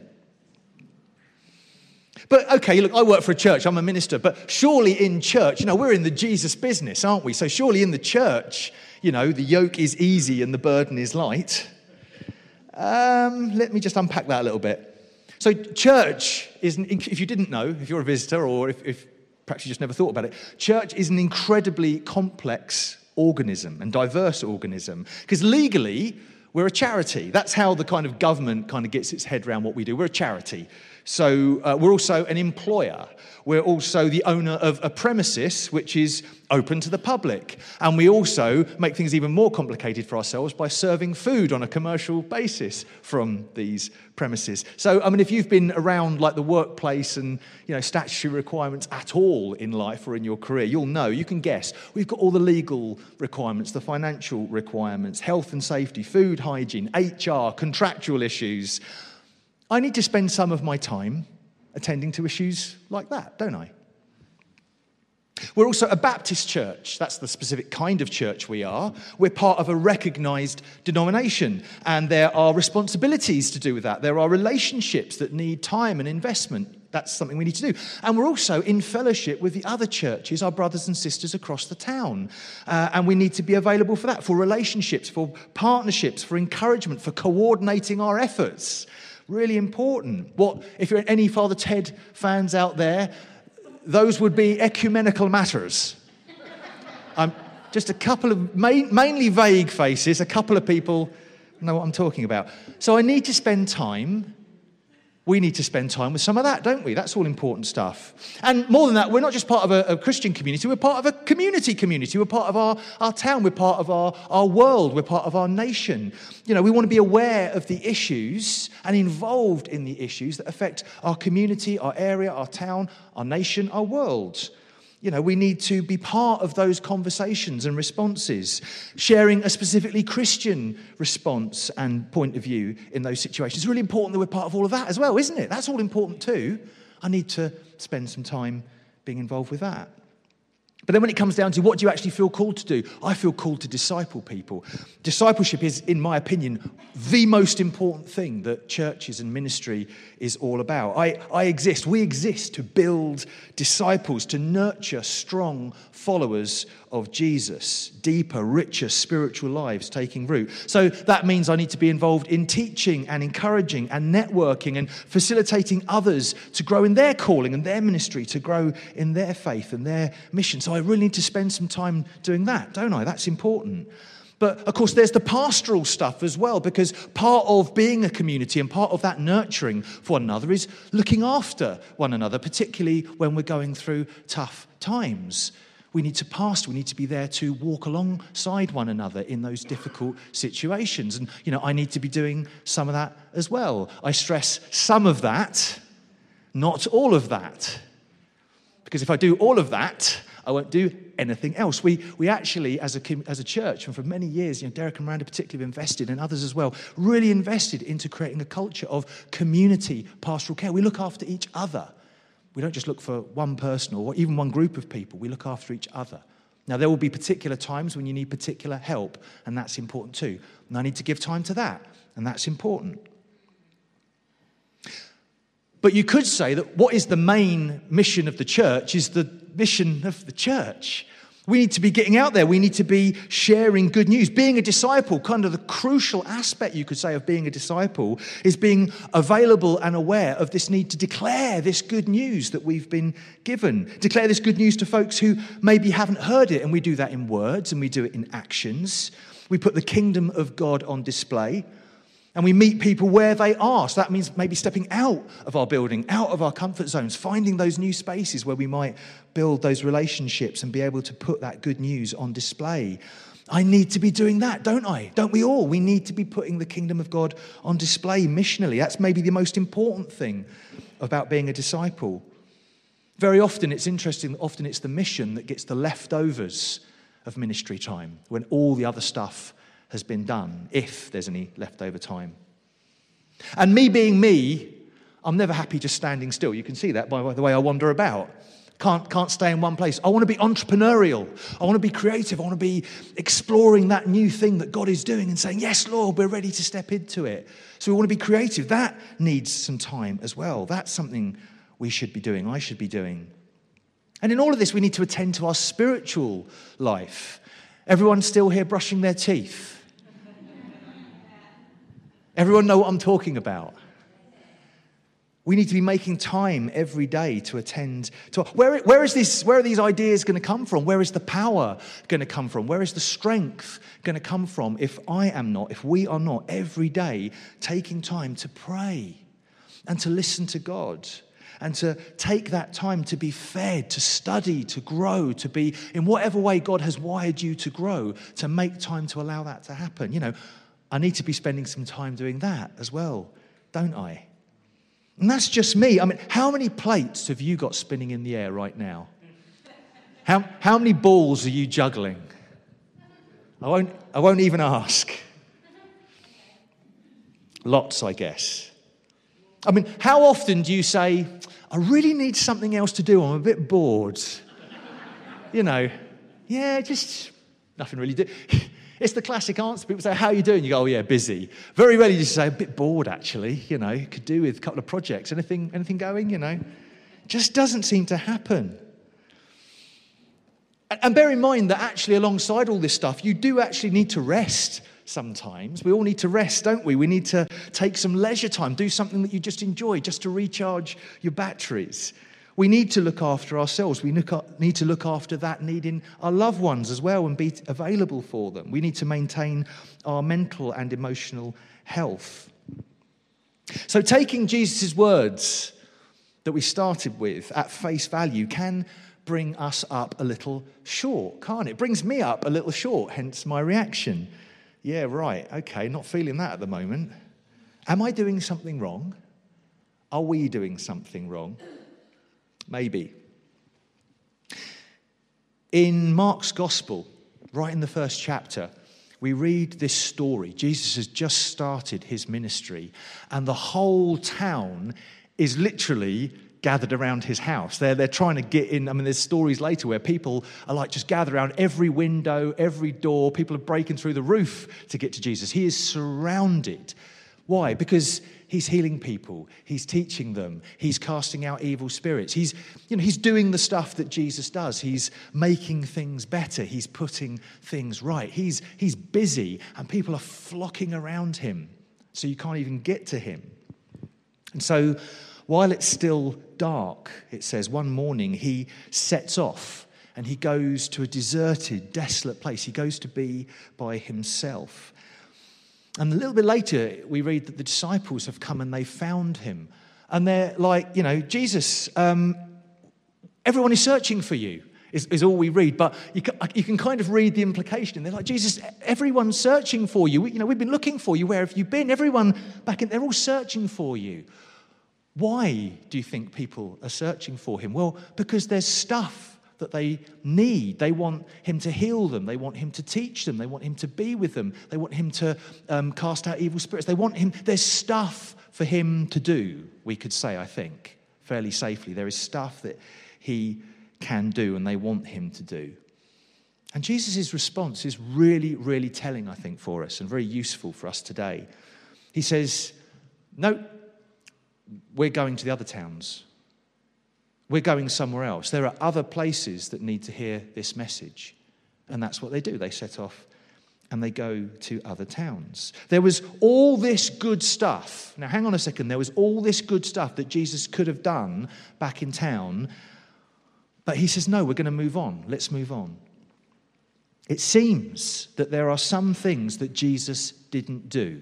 But, okay, look, I work for a church, I'm a minister, but surely in church, we're in the Jesus business, aren't we? So surely in the church, the yoke is easy and the burden is light. Let me just unpack that a little bit. So church is, if you didn't know, if you're a visitor or if perhaps you just never thought about it, church is an incredibly complex organism and diverse organism, because legally we're a charity. That's how the kind of government kind of gets its head around what we do. We're a charity. So we're also an employer. We're also the owner of a premises which is open to the public. And we also make things even more complicated for ourselves by serving food on a commercial basis from these premises. So, if you've been around like the workplace and, statutory requirements at all in life or in your career, you'll know, you can guess, we've got all the legal requirements, the financial requirements, health and safety, food hygiene, HR, contractual issues. I need to spend some of my time attending to issues like that, don't I? We're also a Baptist church. That's the specific kind of church we are. We're part of a recognised denomination, and there are responsibilities to do with that. There are relationships that need time and investment. That's something we need to do. And we're also in fellowship with the other churches, our brothers and sisters across the town. And we need to be available for that, for relationships, for partnerships, for encouragement, for coordinating our efforts. Really important. If you're any Father Ted fans out there, those would be ecumenical matters. Just a couple of mainly vague faces, a couple of people know what I'm talking about. So I need to spend time. We need to spend time with some of that, don't we? That's all important stuff. And more than that, we're not just part of a Christian community, we're part of a community. We're part of our town, we're part of our world, we're part of our nation. You know, we want to be aware of the issues and involved in the issues that affect our community, our area, our town, our nation, our world. You know, we need to be part of those conversations and responses, sharing a specifically Christian response and point of view in those situations. It's really important that we're part of all of that as well, isn't it? That's all important too. I need to spend some time being involved with that. But then when it comes down to what do you actually feel called to do, I feel called to disciple people. Discipleship is, in my opinion, the most important thing that churches and ministry is all about. We exist to build disciples, to nurture strong followers of Jesus, deeper, richer spiritual lives taking root. So that means I need to be involved in teaching and encouraging and networking and facilitating others to grow in their calling and their ministry, to grow in their faith and their mission. So I really need to spend some time doing that, don't I? That's important. But, of course, there's the pastoral stuff as well, because part of being a community and part of that nurturing for one another is looking after one another, particularly when we're going through tough times. We need to pastor. We need to be there to walk alongside one another in those difficult situations. And, you know, I need to be doing some of that as well. I stress some of that, not all of that. Because if I do all of that, I won't do anything else. We actually, as a church, and for many years, you know, Derek and Miranda particularly have invested, and others as well, really invested into creating a culture of community pastoral care. We look after each other. We don't just look for one person or even one group of people. We look after each other. Now, there will be particular times when you need particular help, and that's important too. And I need to give time to that, and that's important. But you could say that what is the main mission of the church is the mission of the church. We need to be getting out there. We need to be sharing good news. Being a disciple, kind of the crucial aspect, you could say, of being a disciple is being available and aware of this need to declare this good news that we've been given. Declare this good news to folks who maybe haven't heard it. And we do that in words and we do it in actions. We put the kingdom of God on display. And we meet people where they are. So that means maybe stepping out of our building, out of our comfort zones, finding those new spaces where we might build those relationships and be able to put that good news on display. I need to be doing that, don't I? Don't we all? We need to be putting the kingdom of God on display missionally. That's maybe the most important thing about being a disciple. Very often, it's interesting, often it's the mission that gets the leftovers of ministry time when all the other stuff has been done, if there's any leftover time. And me being me, I'm never happy just standing still. You can see that by the way I wander about. Can't stay in one place. I want to be entrepreneurial. I want to be creative. I want to be exploring that new thing that God is doing and saying, yes, Lord, we're ready to step into it. So we want to be creative. That needs some time as well. That's something we should be doing, I should be doing. And in all of this, we need to attend to our spiritual life. Everyone still here brushing their teeth? Everyone know what I'm talking about? We need to be making time every day to attend to. Where are these ideas going to come from? Where is the power going to come from? Where is the strength going to come from if we are not every day taking time to pray and to listen to God and to take that time to be fed, to study, to grow, to be in whatever way God has wired you to grow, to make time to allow that to happen. You know, I need to be spending some time doing that as well, don't I? And that's just me. I mean, how many plates have you got spinning in the air right now? How many balls are you juggling? I won't even ask. Lots, I guess. I mean, how often do you say, I really need something else to do, I'm a bit bored? You know, yeah, just nothing really to do. It's the classic answer. People say, how are you doing? You go, oh yeah, busy. Very rarely do you say, a bit bored actually, you know, could do with a couple of projects. Anything going, you know? Just doesn't seem to happen. And bear in mind that actually alongside all this stuff, you do actually need to rest sometimes. We all need to rest, don't we? We need to take some leisure time, do something that you just enjoy, just to recharge your batteries. We need to look after ourselves. We need to look after that need in our loved ones as well and be available for them. We need to maintain our mental and emotional health. So taking Jesus' words that we started with at face value can bring us up a little short, can't it? It brings me up a little short, hence my reaction. Yeah, right, okay, not feeling that at the moment. Am I doing something wrong? Are we doing something wrong? Maybe. In Mark's Gospel, right in the first chapter, we read this story. Jesus has just started his ministry, and the whole town is literally gathered around his house. They're trying to get in. I mean, there's stories later where people are like just gathered around every window, every door. People are breaking through the roof to get to Jesus. He is surrounded. Why? Because he's healing people. He's teaching them. He's casting out evil spirits. He's doing the stuff that Jesus does. He's making things better. He's putting things right. He's busy, and people are flocking around him, so you can't even get to him. And so while it's still dark, it says, one morning he sets off and he goes to a deserted, desolate place. He goes to be by himself. And a little bit later, we read that the disciples have come and they found him. And they're like, Jesus, everyone is searching for you, is all we read. But you can kind of read the implication. They're like, Jesus, everyone's searching for you. We've been looking for you. Where have you been? Everyone they're all searching for you. Why do you think people are searching for him? Well, because there's stuff that they need. They want him to heal them. They want him to teach them. They want him to be with them. They want him to cast out evil spirits. They want him. There's stuff for him to do, we could say, I think, fairly safely. There is stuff that he can do and they want him to do. And Jesus' response is really, really telling, I think, for us and very useful for us today. He says, no, we're going to the other towns. We're going somewhere else. There are other places that need to hear this message. And that's what they do. They set off and they go to other towns. There was all this good stuff. Now, hang on a second. There was all this good stuff that Jesus could have done back in town. But he says, no, we're going to move on. Let's move on. It seems that there are some things that Jesus didn't do.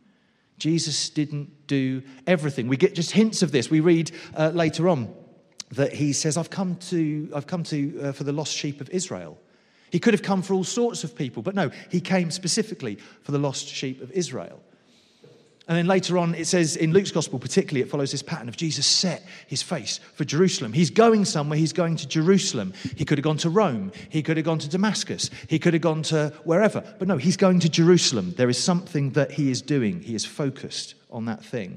Jesus didn't do everything. We get just hints of this. We read later on that he says, I've come to for the lost sheep of Israel. He could have come for all sorts of people, but no, he came specifically for the lost sheep of Israel. And then later on, it says in Luke's Gospel particularly, it follows this pattern of Jesus set his face for Jerusalem. He's going somewhere. He's going to Jerusalem. He could have gone to Rome. He could have gone to Damascus. He could have gone to wherever. But no, he's going to Jerusalem. There is something that he is doing. He is focused on that thing.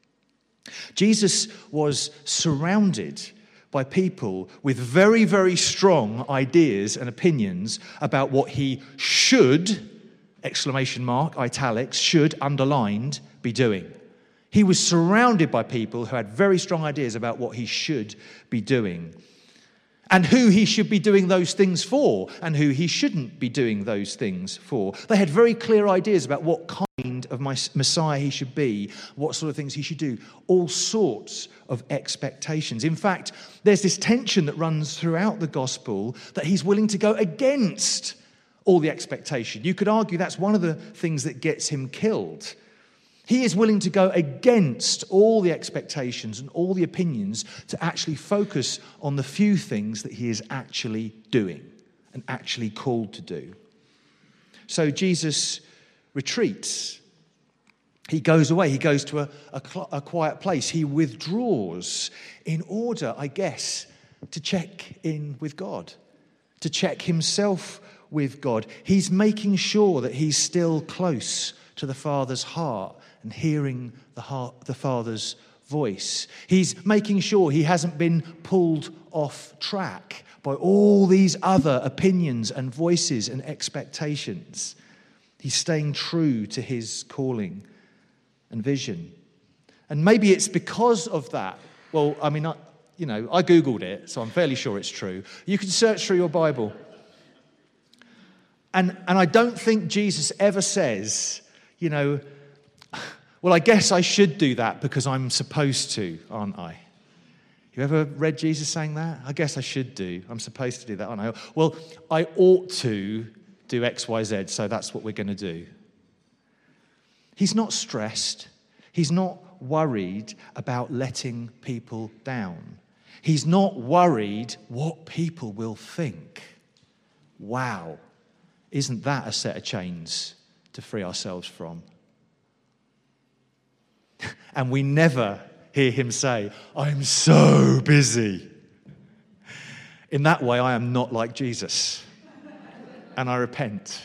Jesus was surrounded by people with very, very strong ideas and opinions about what he should, exclamation mark, italics, should, underlined, be doing. He was surrounded by people who had very strong ideas about what he should be doing and who he should be doing those things for and who he shouldn't be doing those things for. They had very clear ideas about what kind of Messiah he should be, what sort of things he should do, all sorts of expectations. In fact, there's this tension that runs throughout the gospel that he's willing to go against all the expectation. You could argue that's one of the things that gets him killed. He is willing to go against all the expectations and all the opinions to actually focus on the few things that he is actually doing and actually called to do. So Jesus retreats. He goes away. He goes to a quiet place. He withdraws in order, I guess, to check in with God, to check himself with God. He's making sure that he's still close to the Father's heart and hearing the Father's voice. He's making sure he hasn't been pulled off track by all these other opinions and voices and expectations. He's staying true to his calling and vision. And maybe it's because of that. Well, I mean, I Googled it, so I'm fairly sure it's true. You can search through your Bible. And I don't think Jesus ever says, well, I guess I should do that because I'm supposed to, aren't I? You ever read Jesus saying that? I guess I should do. I'm supposed to do that, aren't I? Well, I ought to do X, Y, Z, so that's what we're going to do. He's not stressed. He's not worried about letting people down. He's not worried what people will think. Wow. Isn't that a set of chains to free ourselves from? And we never hear him say, I'm so busy. In that way, I am not like Jesus. And I repent.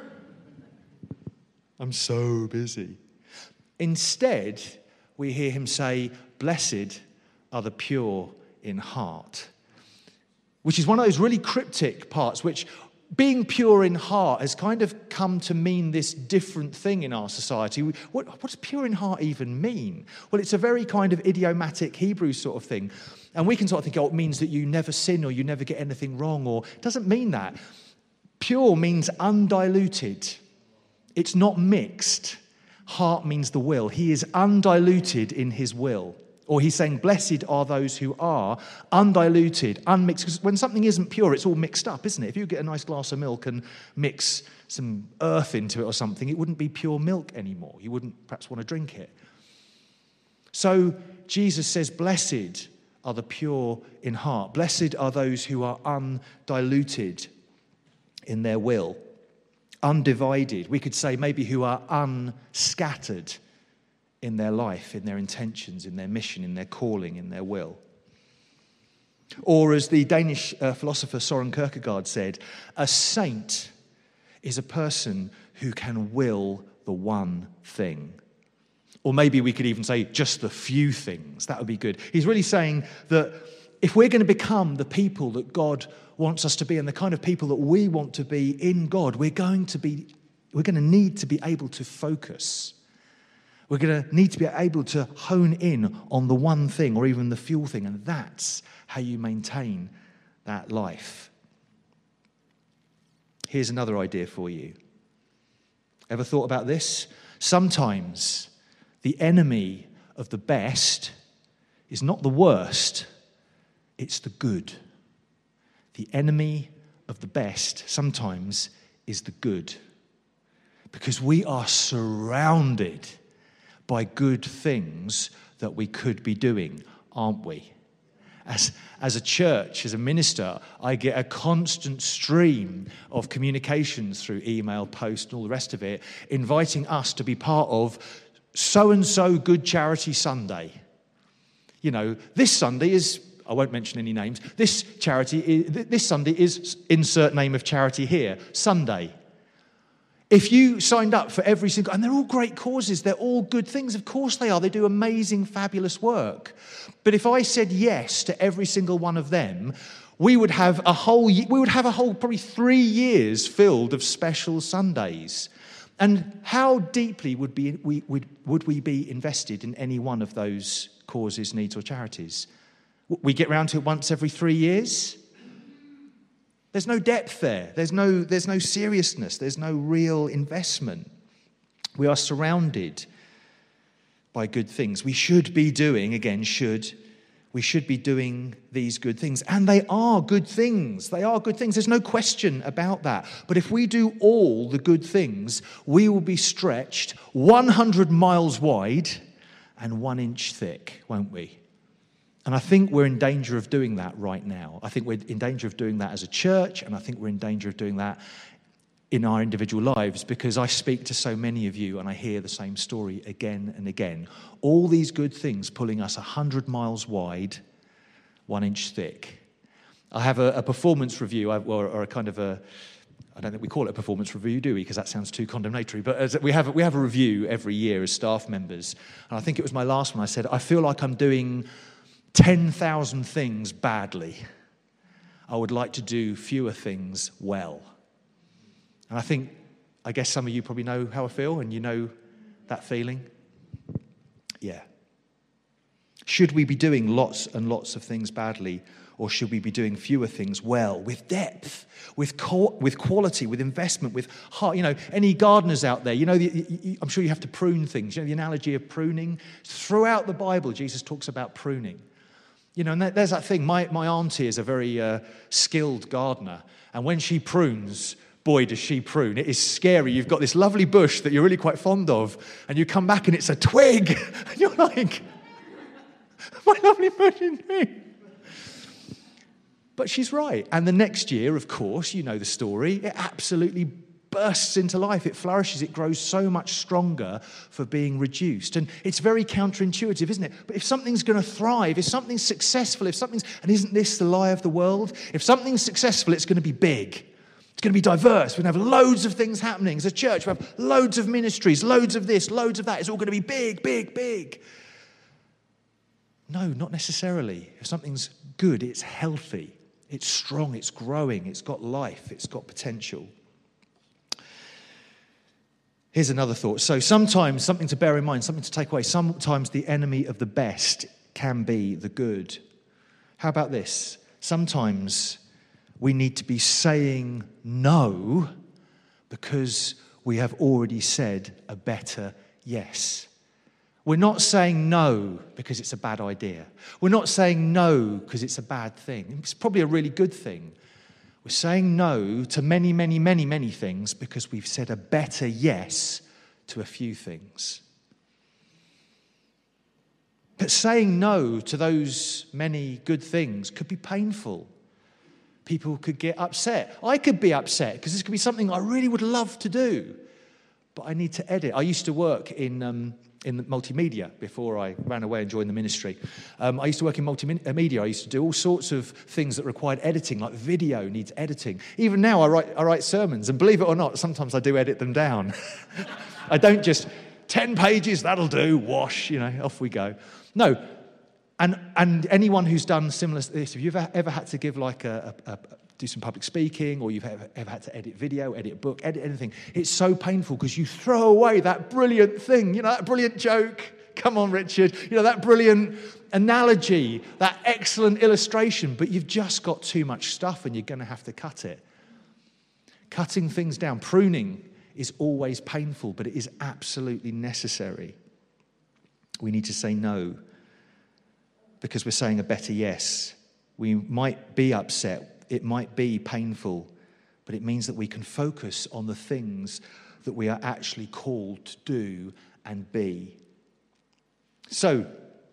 I'm so busy. Instead, we hear him say, blessed are the pure in heart. Which is one of those really cryptic parts, which being pure in heart has kind of come to mean this different thing in our society. What does pure in heart even mean? Well, it's a very kind of idiomatic Hebrew sort of thing. And we can sort of think, it means that you never sin or you never get anything wrong, or it doesn't mean that. Pure means undiluted. It's not mixed. Heart means the will. He is undiluted in his will. Or he's saying, blessed are those who are undiluted, unmixed. Because when something isn't pure, it's all mixed up, isn't it? If you get a nice glass of milk and mix some earth into it or something, it wouldn't be pure milk anymore. You wouldn't perhaps want to drink it. So Jesus says, blessed are the pure in heart. Blessed are those who are undiluted in their will. Undivided. We could say maybe who are unscattered in their life, in their intentions, in their mission, in their calling, in their will. Or as the Danish philosopher Søren Kierkegaard said, a saint is a person who can will the one thing. Or maybe we could even say just the few things. That would be good. He's really saying that if we're going to become the people that God wants us to be and the kind of people that we want to be in God, we're going to need to be able to focus. We're going to need to be able to hone in on the one thing or even the few thing, and that's how you maintain that life. Here's another idea for you. Ever thought about this? Sometimes the enemy of the best is not the worst, it's the good. The enemy of the best sometimes is the good. Because we are surrounded by good things that we could be doing, aren't we? As a church, as a minister, I get a constant stream of communications through email, post, and all the rest of it, inviting us to be part of so-and-so Good Charity Sunday. You know, this Sunday is, I won't mention any names, this Sunday is insert name of charity here, Sunday. If you signed up for every single, and they're all great causes, they're all good things, of course they are, they do amazing, fabulous work. But if I said yes to every single one of them, we would have a whole probably 3 years filled of special Sundays. And how deeply would we be invested in any one of those causes, needs, or charities? We get round to it once every 3 years? There's no depth there. There's no seriousness. There's no real investment. We are surrounded by good things. We should be doing, we should be doing these good things. And they are good things. They are good things. There's no question about that. But if we do all the good things, we will be stretched 100 miles wide and 1 inch thick, won't we? And I think we're in danger of doing that right now. I think we're in danger of doing that as a church, and I think we're in danger of doing that in our individual lives, because I speak to so many of you and I hear the same story again and again. All these good things pulling us 100 miles wide, 1 inch thick. I have a performance review, or a kind of a, I don't think we call it a performance review, do we? Because that sounds too condemnatory. But we have a review every year as staff members. And I think it was my last one. I said, I feel like I'm doing 10,000 things badly. I would like to do fewer things well. And I guess some of you probably know how I feel, and you know that feeling. Yeah. Should we be doing lots and lots of things badly, or should we be doing fewer things well, with depth, with quality, with investment, with heart? You know, any gardeners out there, you know, I'm sure you have to prune things. You know the analogy of pruning? Throughout the Bible, Jesus talks about pruning. You know, and there's that thing. My auntie is a very skilled gardener, and when she prunes, boy, does she prune. It is scary. You've got this lovely bush that you're really quite fond of, and you come back and it's a twig, and you're like, my lovely bush is twig. But she's right. And the next year, of course, you know the story, it absolutely bursts into life. It flourishes. It grows so much stronger for being reduced. And it's very counterintuitive, isn't it? But if something's going to thrive, if something's successful, and isn't this the lie of the world? If something's successful, it's going to be big. It's going to be diverse. We're going to have loads of things happening. As a church, we have loads of ministries, loads of this, loads of that. It's all going to be big, big, big. No, not necessarily. If something's good, it's healthy. It's strong, it's growing, it's got life, it's got potential. Here's another thought. So sometimes, something to bear in mind, something to take away, sometimes the enemy of the best can be the good. How about this? Sometimes we need to be saying no because we have already said a better yes. We're not saying no because it's a bad idea. We're not saying no because it's a bad thing. It's probably a really good thing. We're saying no to many, many, many, many things because we've said a better yes to a few things. But saying no to those many good things could be painful. People could get upset. I could be upset because this could be something I really would love to do, but I need to edit. I used to work in the multimedia before I ran away and joined the ministry. I used to work in multimedia. I used to do all sorts of things that required editing, like video needs editing. Even now I write sermons, and believe it or not, sometimes I do edit them down. I don't just, 10 pages, that'll do, wash, off we go. No, and anyone who's done similar to this, if you've ever had to give like do some public speaking, or you've ever had to edit video, edit a book, edit anything, it's so painful because you throw away that brilliant thing, that brilliant joke, come on Richard, that brilliant analogy, that excellent illustration, but you've just got too much stuff and you're going to have to cut it. Cutting things down, pruning is always painful, but it is absolutely necessary. We need to say no because we're saying a better yes. We might be upset. It might be painful, but it means that we can focus on the things that we are actually called to do and be. So,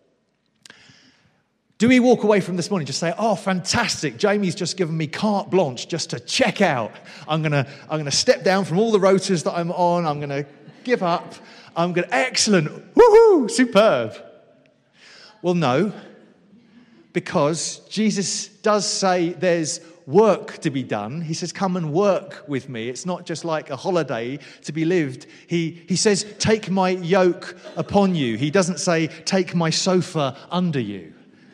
do we walk away from this morning just say, oh, fantastic, Jamie's just given me carte blanche just to check out. I'm gonna step down from all the rotas that I'm on. I'm going to give up. Excellent, woohoo, superb. Well, no. Because Jesus does say there's work to be done. He says, come and work with me. It's not just like a holiday to be lived. He says, take my yoke upon you. He doesn't say, take my sofa under you.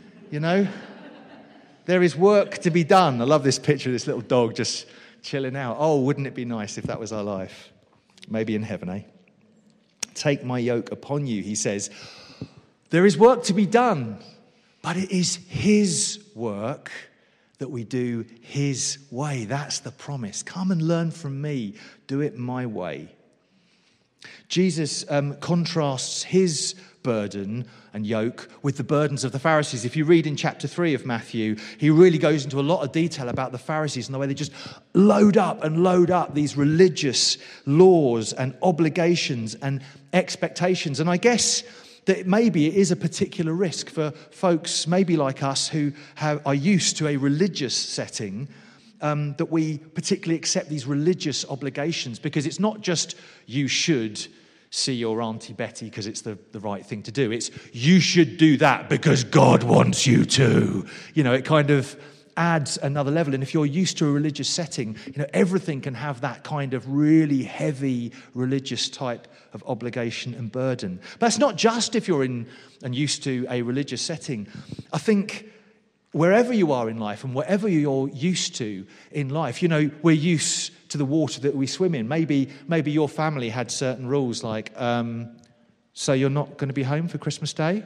There is work to be done. I love this picture of this little dog just chilling out. Oh, wouldn't it be nice if that was our life? Maybe in heaven, eh? Take my yoke upon you, he says. There is work to be done. But it is his work that we do his way. That's the promise. Come and learn from me. Do it my way. Jesus contrasts his burden and yoke with the burdens of the Pharisees. If you read in chapter 3 of Matthew, he really goes into a lot of detail about the Pharisees and the way they just load up these religious laws and obligations and expectations. And I guess that maybe it is a particular risk for folks maybe like us who are used to a religious setting, that we particularly accept these religious obligations, because it's not just you should see your Auntie Betty because it's the right thing to do. It's you should do that because God wants you to. It kind of adds another level. And if you're used to a religious setting, everything can have that kind of really heavy religious type of obligation and burden. But that's not just if you're in and used to a religious setting. I think wherever you are in life and whatever you're used to in life, we're used to the water that we swim in. Maybe your family had certain rules like, so you're not going to be home for Christmas Day?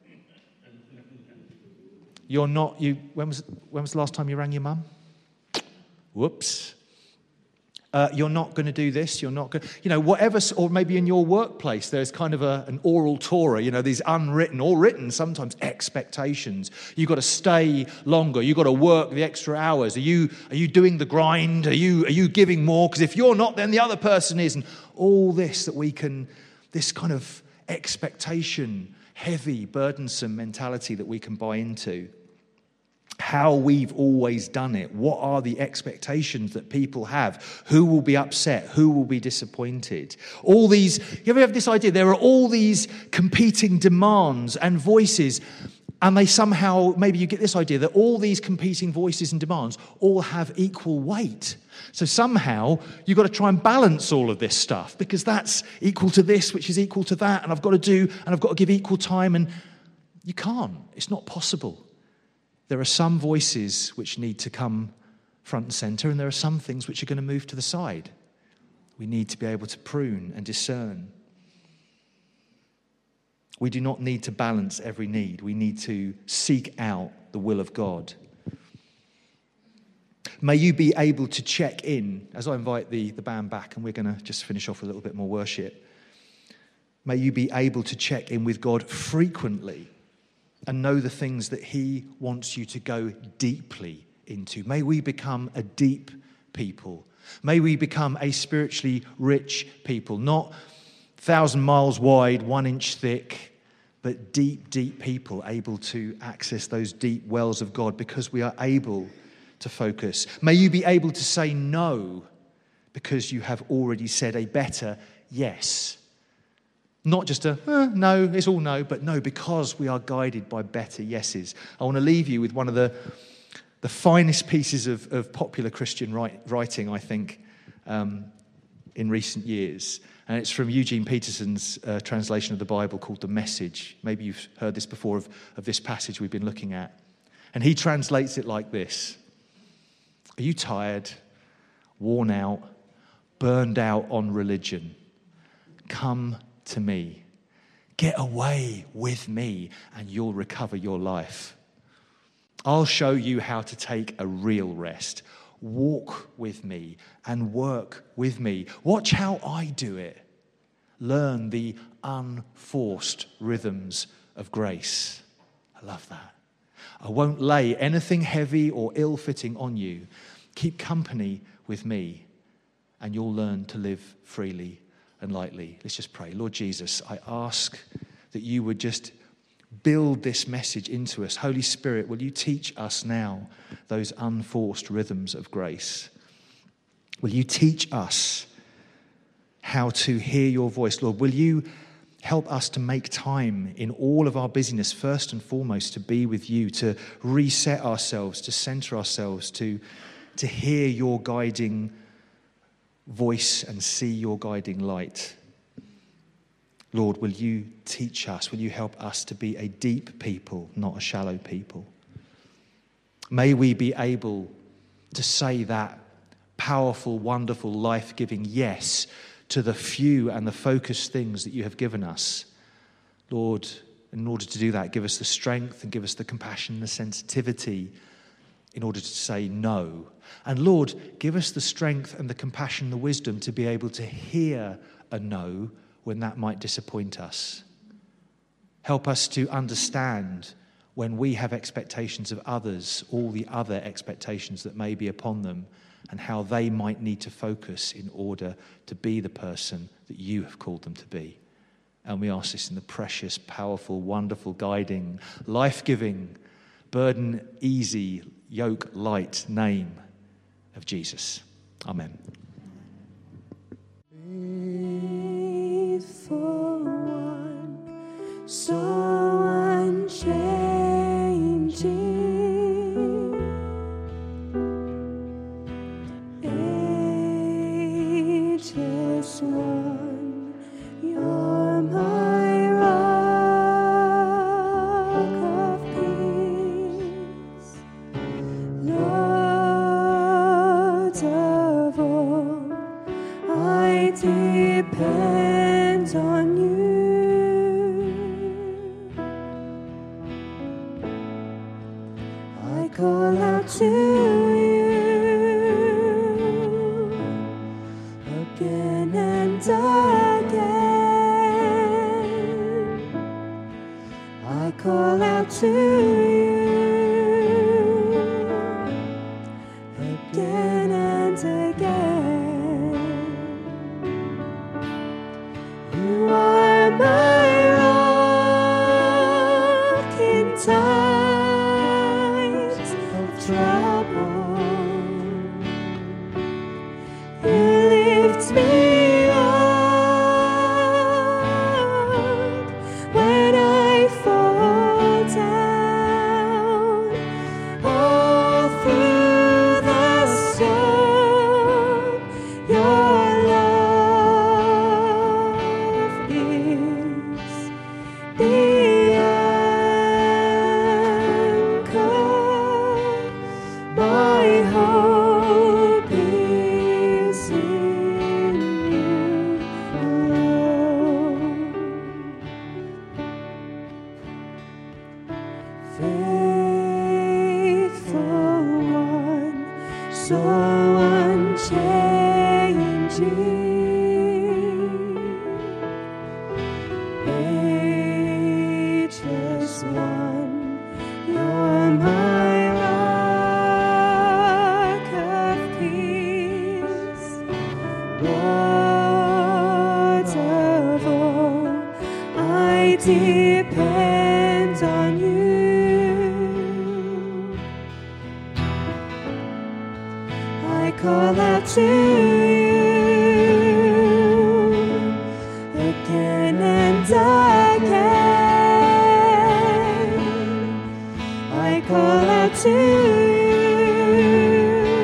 When was the last time you rang your mum? Whoops. You're not going to do this. You're not going to, whatever. Or maybe in your workplace, there's kind of an oral Torah, these unwritten or written sometimes expectations. You've got to stay longer. You've got to work the extra hours. Are you doing the grind? Are you giving more? Because if you're not, then the other person is. And all this this kind of expectation, heavy, burdensome mentality that we can buy into. How we've always done it. What are the expectations that people have? Who will be upset? Who will be disappointed? All these, you ever have this idea? There are all these competing demands and voices, and they somehow, maybe you get this idea that all these competing voices and demands all have equal weight. So somehow you've got to try and balance all of this stuff because that's equal to this, which is equal to that, and I've got to give equal time, and you can't. It's not possible. There are some voices which need to come front and centre, and there are some things which are going to move to the side. We need to be able to prune and discern. We do not need to balance every need. We need to seek out the will of God. May you be able to check in, as I invite the band back, and we're going to just finish off with a little bit more worship. May you be able to check in with God frequently and know the things that he wants you to go deeply into. May we become a deep people. May we become a spiritually rich people, not 1,000 miles wide, 1 inch thick, but deep, deep people able to access those deep wells of God because we are able to focus. May you be able to say no because you have already said a better yes. Not just no, it's all no, but no, because we are guided by better yeses. I want to leave you with one of the finest pieces of popular Christian writing, I think, in recent years. And it's from Eugene Peterson's translation of the Bible called The Message. Maybe you've heard this before of this passage we've been looking at. And he translates it like this. Are you tired, worn out, burned out on religion? Come to me. Get away with me and you'll recover your life. I'll show you how to take a real rest. Walk with me and work with me. Watch how I do it. Learn the unforced rhythms of grace. I love that. I won't lay anything heavy or ill-fitting on you. Keep company with me and you'll learn to live freely and lightly. Let's just pray. Lord Jesus, I ask that you would just build this message into us. Holy Spirit, will you teach us now those unforced rhythms of grace? Will you teach us how to hear your voice? Lord, will you help us to make time in all of our busyness, first and foremost, to be with you, to reset ourselves, to center ourselves, to hear your guiding voice and see your guiding light. Lord, will you teach us, will you help us to be a deep people, not a shallow people? May we be able to say that powerful, wonderful, life-giving yes to the few and the focused things that you have given us. Lord, in order to do that, give us the strength and give us the compassion and the sensitivity in order to say no. And Lord, give us the strength and the compassion, the wisdom to be able to hear a no when that might disappoint us. Help us to understand when we have expectations of others, all the other expectations that may be upon them, and how they might need to focus in order to be the person that you have called them to be. And we ask this in the precious, powerful, wonderful, guiding, life-giving, burden easy, yoke light name of Jesus. Amen. Faithful one, so unchanging, ageless one, you're my rock of peace, Lord of all, I depend on you. I call out to you. call out to you again and again. You are my rock in times of trouble. You lift me up when I fall down. All through the storm, your love is the anchor. My hope is in you alone. Faithful one, so unchanging, ageless one, you're my rock of peace. Lord of all, I depend on you. I call out to you again and again. I call out to you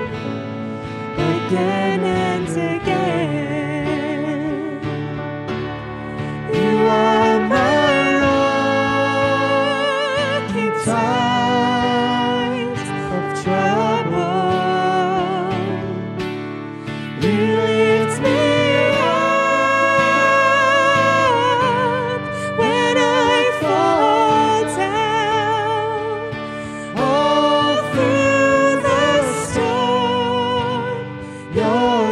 again and again. You are my rock in times of trouble. You lift me up when I fall down. All through the storm, your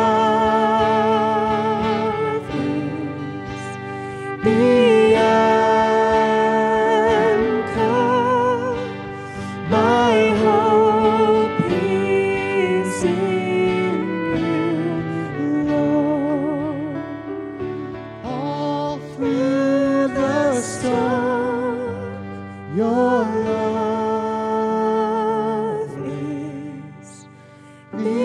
love is the anchor. My hope is in you, Lord. All through the storm, your love is the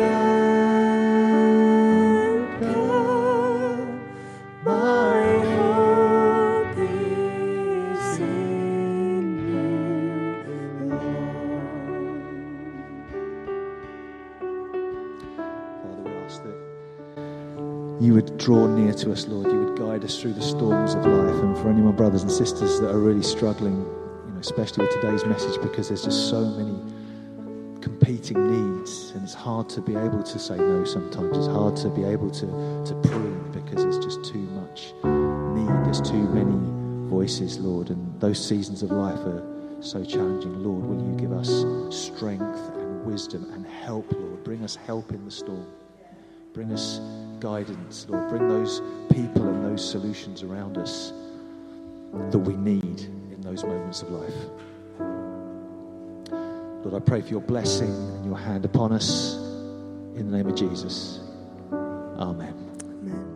anchor. My hope is in you, Lord. Father, we ask that you would draw near to us, Lord. You would guide us through the storms of life. And for any of my brothers and sisters that are really struggling, especially with today's message, because there's just so many competing needs, and it's hard to be able to say no sometimes. It's hard to be able to prune because it's just too much need. There's too many voices, Lord, and those seasons of life are so challenging. Lord, will you give us strength and wisdom and help, Lord? Bring us help in the storm. Bring us guidance, Lord. Bring those people and those solutions around us that we need in those moments of life. Lord, I pray for your blessing and your hand upon us in the name of Jesus. Amen. Amen.